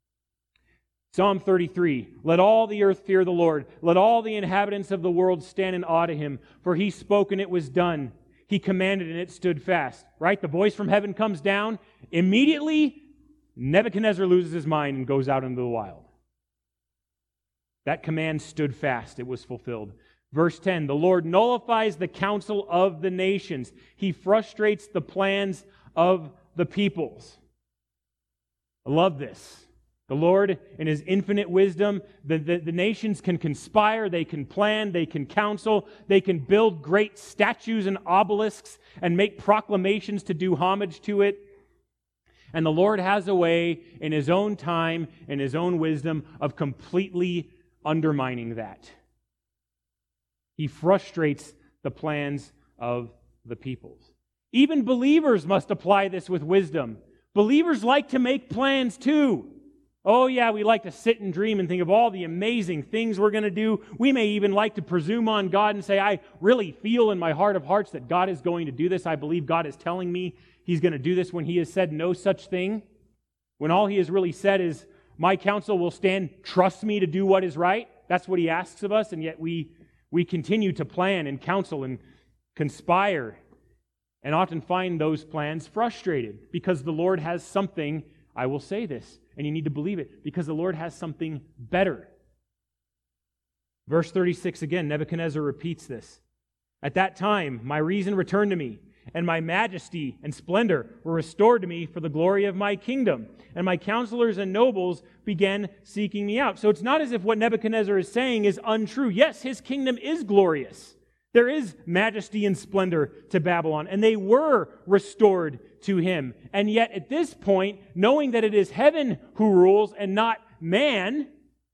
Psalm thirty-three, let all the earth fear the Lord. Let all the inhabitants of the world stand in awe to him. For he spoke and it was done. He commanded and it stood fast. Right? The voice from heaven comes down. Immediately, Nebuchadnezzar loses his mind and goes out into the wild. That command stood fast. It was fulfilled. Verse ten, the Lord nullifies the counsel of the nations. He frustrates the plans of the peoples. I love this. The Lord, in His infinite wisdom, the, the, the nations can conspire, they can plan, they can counsel, they can build great statues and obelisks and make proclamations to do homage to it. And the Lord has a way, in His own time, in His own wisdom, of completely undermining that. He frustrates the plans of the peoples. Even believers must apply this with wisdom. Believers like to make plans too. Oh yeah, we like to sit and dream and think of all the amazing things we're going to do. We may even like to presume on God and say, I really feel in my heart of hearts that God is going to do this. I believe God is telling me He's going to do this, when He has said no such thing. When all He has really said is, my counsel will stand, trust me to do what is right. That's what He asks of us, and yet we, we continue to plan and counsel and conspire and often find those plans frustrated because the Lord has something, I will say this, and you need to believe it, because the Lord has something better. Verse thirty-six again, Nebuchadnezzar repeats this. At that time, my reason returned to me, and my majesty and splendor were restored to me for the glory of my kingdom. And my counselors and nobles began seeking me out. So it's not as if what Nebuchadnezzar is saying is untrue. Yes, his kingdom is glorious. There is majesty and splendor to Babylon, and they were restored to him. And yet at this point, knowing that it is heaven who rules and not man,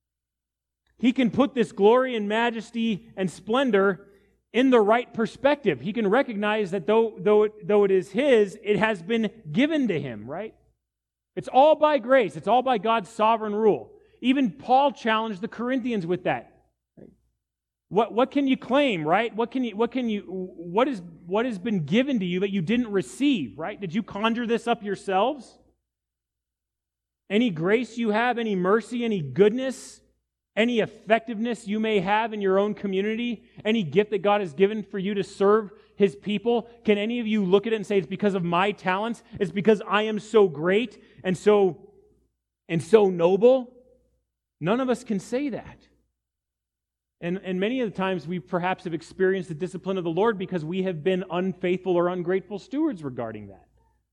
he can put this glory and majesty and splendor in the right perspective. He can recognize that though, though, it, though it is his, it has been given to him, right? It's all by grace. It's all by God's sovereign rule. Even Paul challenged the Corinthians with that. What, what can you claim, right? What can you, what can you, what is, what has been given to you that you didn't receive, right? Did you conjure this up yourselves? Any grace you have, any mercy, any goodness, any effectiveness you may have in your own community, any gift that God has given for you to serve His people, can any of you look at it and say, it's because of my talents, it's because I am so great and so, and so noble? None of us can say that. And, and many of the times we perhaps have experienced the discipline of the Lord because we have been unfaithful or ungrateful stewards regarding that.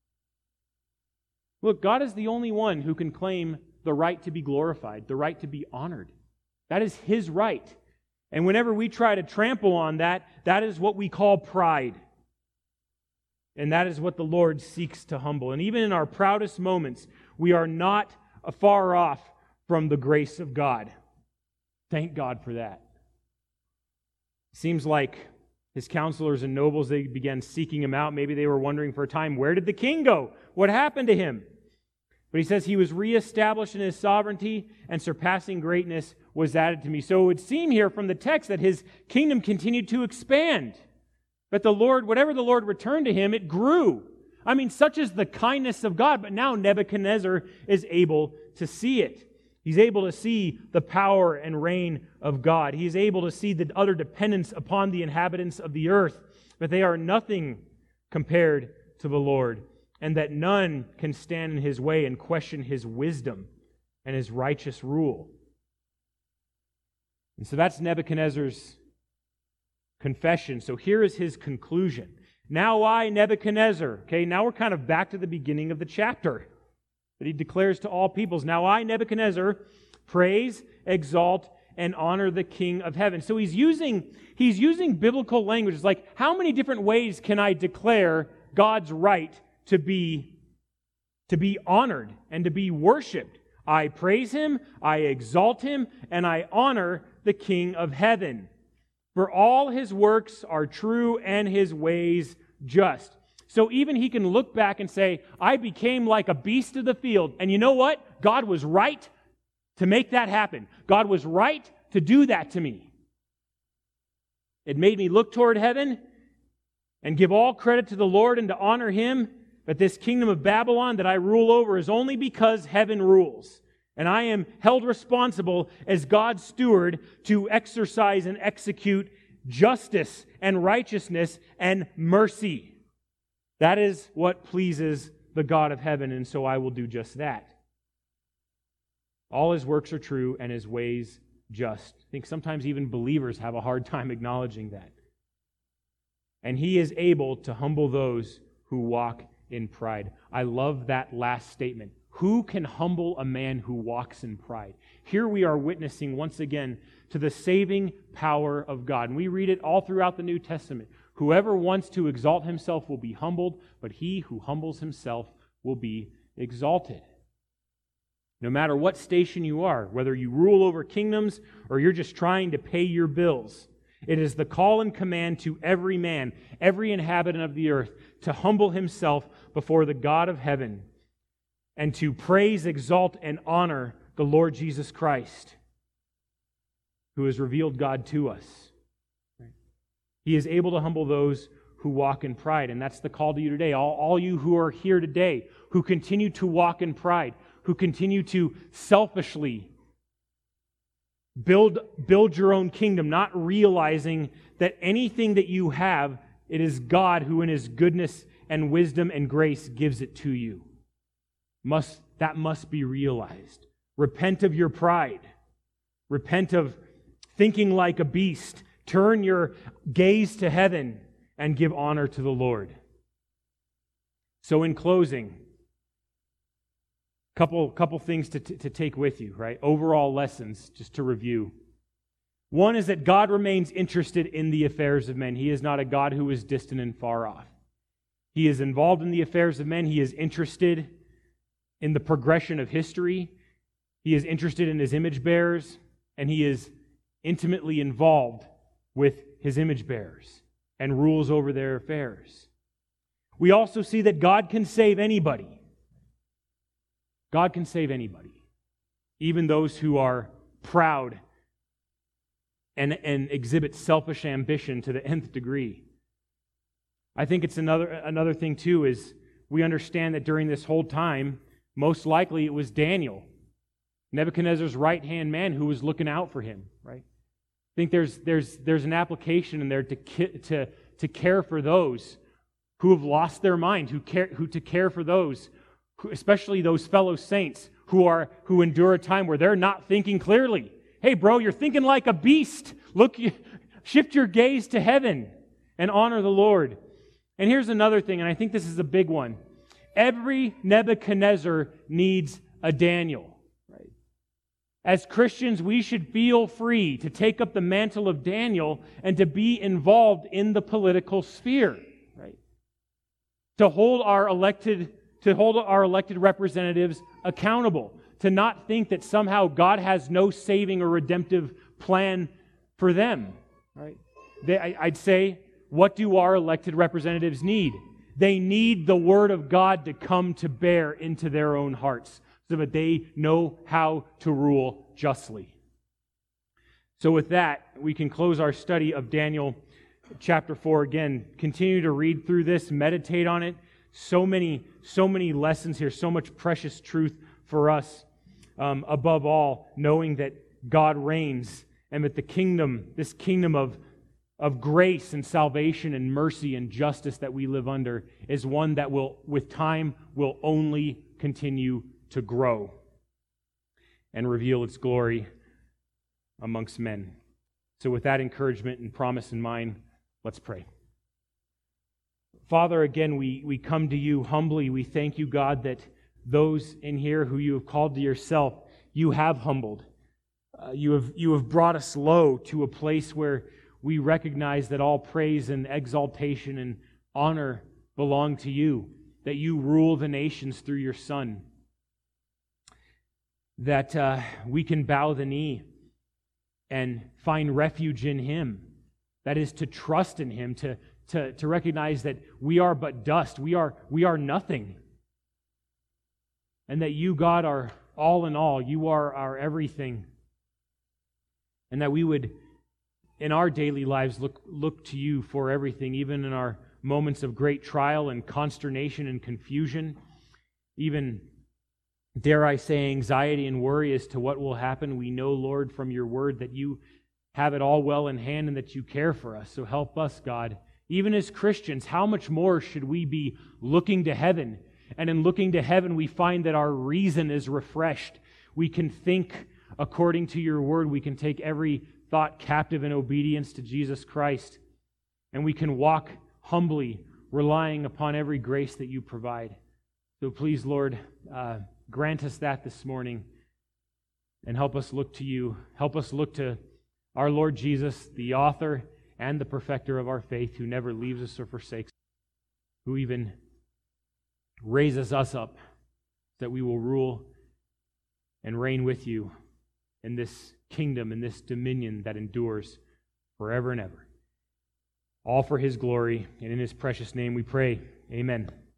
Look, God is the only one who can claim the right to be glorified, the right to be honored. That is His right. And whenever we try to trample on that, that is what we call pride. And that is what the Lord seeks to humble. And even in our proudest moments, we are not far off from the grace of God. Thank God for that. Seems like His counselors and nobles, they began seeking him out. Maybe they were wondering for a time, where did the king go? What happened to him? But he says he was reestablished in his sovereignty, and surpassing greatness was added to me. So it would seem here from the text that his kingdom continued to expand. But the Lord, whatever the Lord returned to him, it grew. I mean, such is the kindness of God, but now Nebuchadnezzar is able to see it. He's able to see the power and reign of God. He's able to see the utter dependence upon the inhabitants of the earth, but they are nothing compared to the Lord, and that none can stand in his way and question his wisdom and his righteous rule. And so that's Nebuchadnezzar's confession. So here is his conclusion. Now I, Nebuchadnezzar, okay, now we're kind of back to the beginning of the chapter that he declares to all peoples. Now I, Nebuchadnezzar, praise, exalt, and honor the King of heaven. So he's using, he's using biblical language. It's like, how many different ways can I declare God's right to be, to be honored and to be worshipped? I praise him, I exalt him, and I honor the King of heaven. For all his works are true and his ways just. So even he can look back and say, I became like a beast of the field. And you know what? God was right to make that happen. God was right to do that to me. It made me look toward heaven and give all credit to the Lord and to honor him. But this kingdom of Babylon that I rule over is only because heaven rules. And I am held responsible as God's steward to exercise and execute justice and righteousness and mercy. That is what pleases the God of heaven, and so I will do just that. All his works are true and his ways just. I think sometimes even believers have a hard time acknowledging that. And he is able to humble those who walk in pride. I love that last statement. Who can humble a man who walks in pride? Here we are witnessing once again to the saving power of God. And we read it all throughout the New Testament. Whoever wants to exalt himself will be humbled, but he who humbles himself will be exalted. No matter what station you are, whether you rule over kingdoms or you're just trying to pay your bills, it is the call and command to every man, every inhabitant of the earth, to humble himself before the God of heaven and to praise, exalt, and honor the Lord Jesus Christ, who has revealed God to us. He is able to humble those who walk in pride, and that's the call to you today. All, all you who are here today, who continue to walk in pride, who continue to selfishly build, build your own kingdom, not realizing that anything that you have, it is God who in his goodness and wisdom and grace gives it to you. Must, that must be realized. Repent of your pride. Repent of thinking like a beast. Turn your gaze to heaven and give honor to the Lord. So in closing, couple couple things to, to take with you, right? Overall lessons, just to review. One is that God remains interested in the affairs of men. He is not a God who is distant and far off. He is involved in the affairs of men. He is interested in the progression of history. He is interested in his image bearers, and he is intimately involved with his image bearers and rules over their affairs. We also see that God can save anybody. God can save anybody, even those who are proud and, and exhibit selfish ambition to the nth degree. I think it's another, another thing too is we understand that during this whole time, most likely it was Daniel, Nebuchadnezzar's right-hand man, who was looking out for him, right? I think there's there's there's an application in there to to to care for those who have lost their mind, who care who to care for those, who, especially those fellow saints who are who endure a time where they're not thinking clearly. Hey, bro, you're thinking like a beast. Look, you, shift your gaze to heaven and honor the Lord. And here's another thing, and I think this is a big one. Every Nebuchadnezzar needs a Daniel. Right? As Christians, we should feel free to take up the mantle of Daniel and to be involved in the political sphere. Right? To hold our elected, to hold our elected representatives accountable. To not think that somehow God has no saving or redemptive plan for them. Right? They, I, I'd say what do our elected representatives need? They need the Word of God to come to bear into their own hearts so that they know how to rule justly. So with that, we can close our study of Daniel chapter four again. Continue to read through this, meditate on it. So many, so many lessons here, so much precious truth for us. Um, above all, knowing that God reigns and that the kingdom, this kingdom of, of grace and salvation and mercy and justice that we live under is one that will, with time, will only continue to grow and reveal its glory amongst men. So with that encouragement and promise in mind, let's pray. Father, again, we, we come to you humbly. We thank you, God, that those in here who you have called to yourself, you have humbled. Uh, you have you have brought us low to a place where we recognize that all praise and exaltation and honor belong to you, that you rule the nations through your Son, that uh, we can bow the knee and find refuge in Him. That is to trust in Him, to, to, to recognize that we are but dust, we are, we are nothing. And that you, God, are all in all. You are our everything. And that we would, in our daily lives, look, look to you for everything, even in our moments of great trial and consternation and confusion, even, dare I say, anxiety and worry as to what will happen. We know, Lord, from your word that you have it all well in hand and that you care for us. So help us, God. Even as Christians, how much more should we be looking to heaven? And in looking to heaven, we find that our reason is refreshed. We can think according to your word. We can take every thought captive in obedience to Jesus Christ. And we can walk humbly, relying upon every grace that you provide. So please, Lord, uh, grant us that this morning and help us look to you. Help us look to our Lord Jesus, the author and the perfecter of our faith, who never leaves us or forsakes us, who even raises us up that we will rule and reign with you in this kingdom, in this dominion that endures forever and ever. All for his glory, and in his precious name we pray. Amen.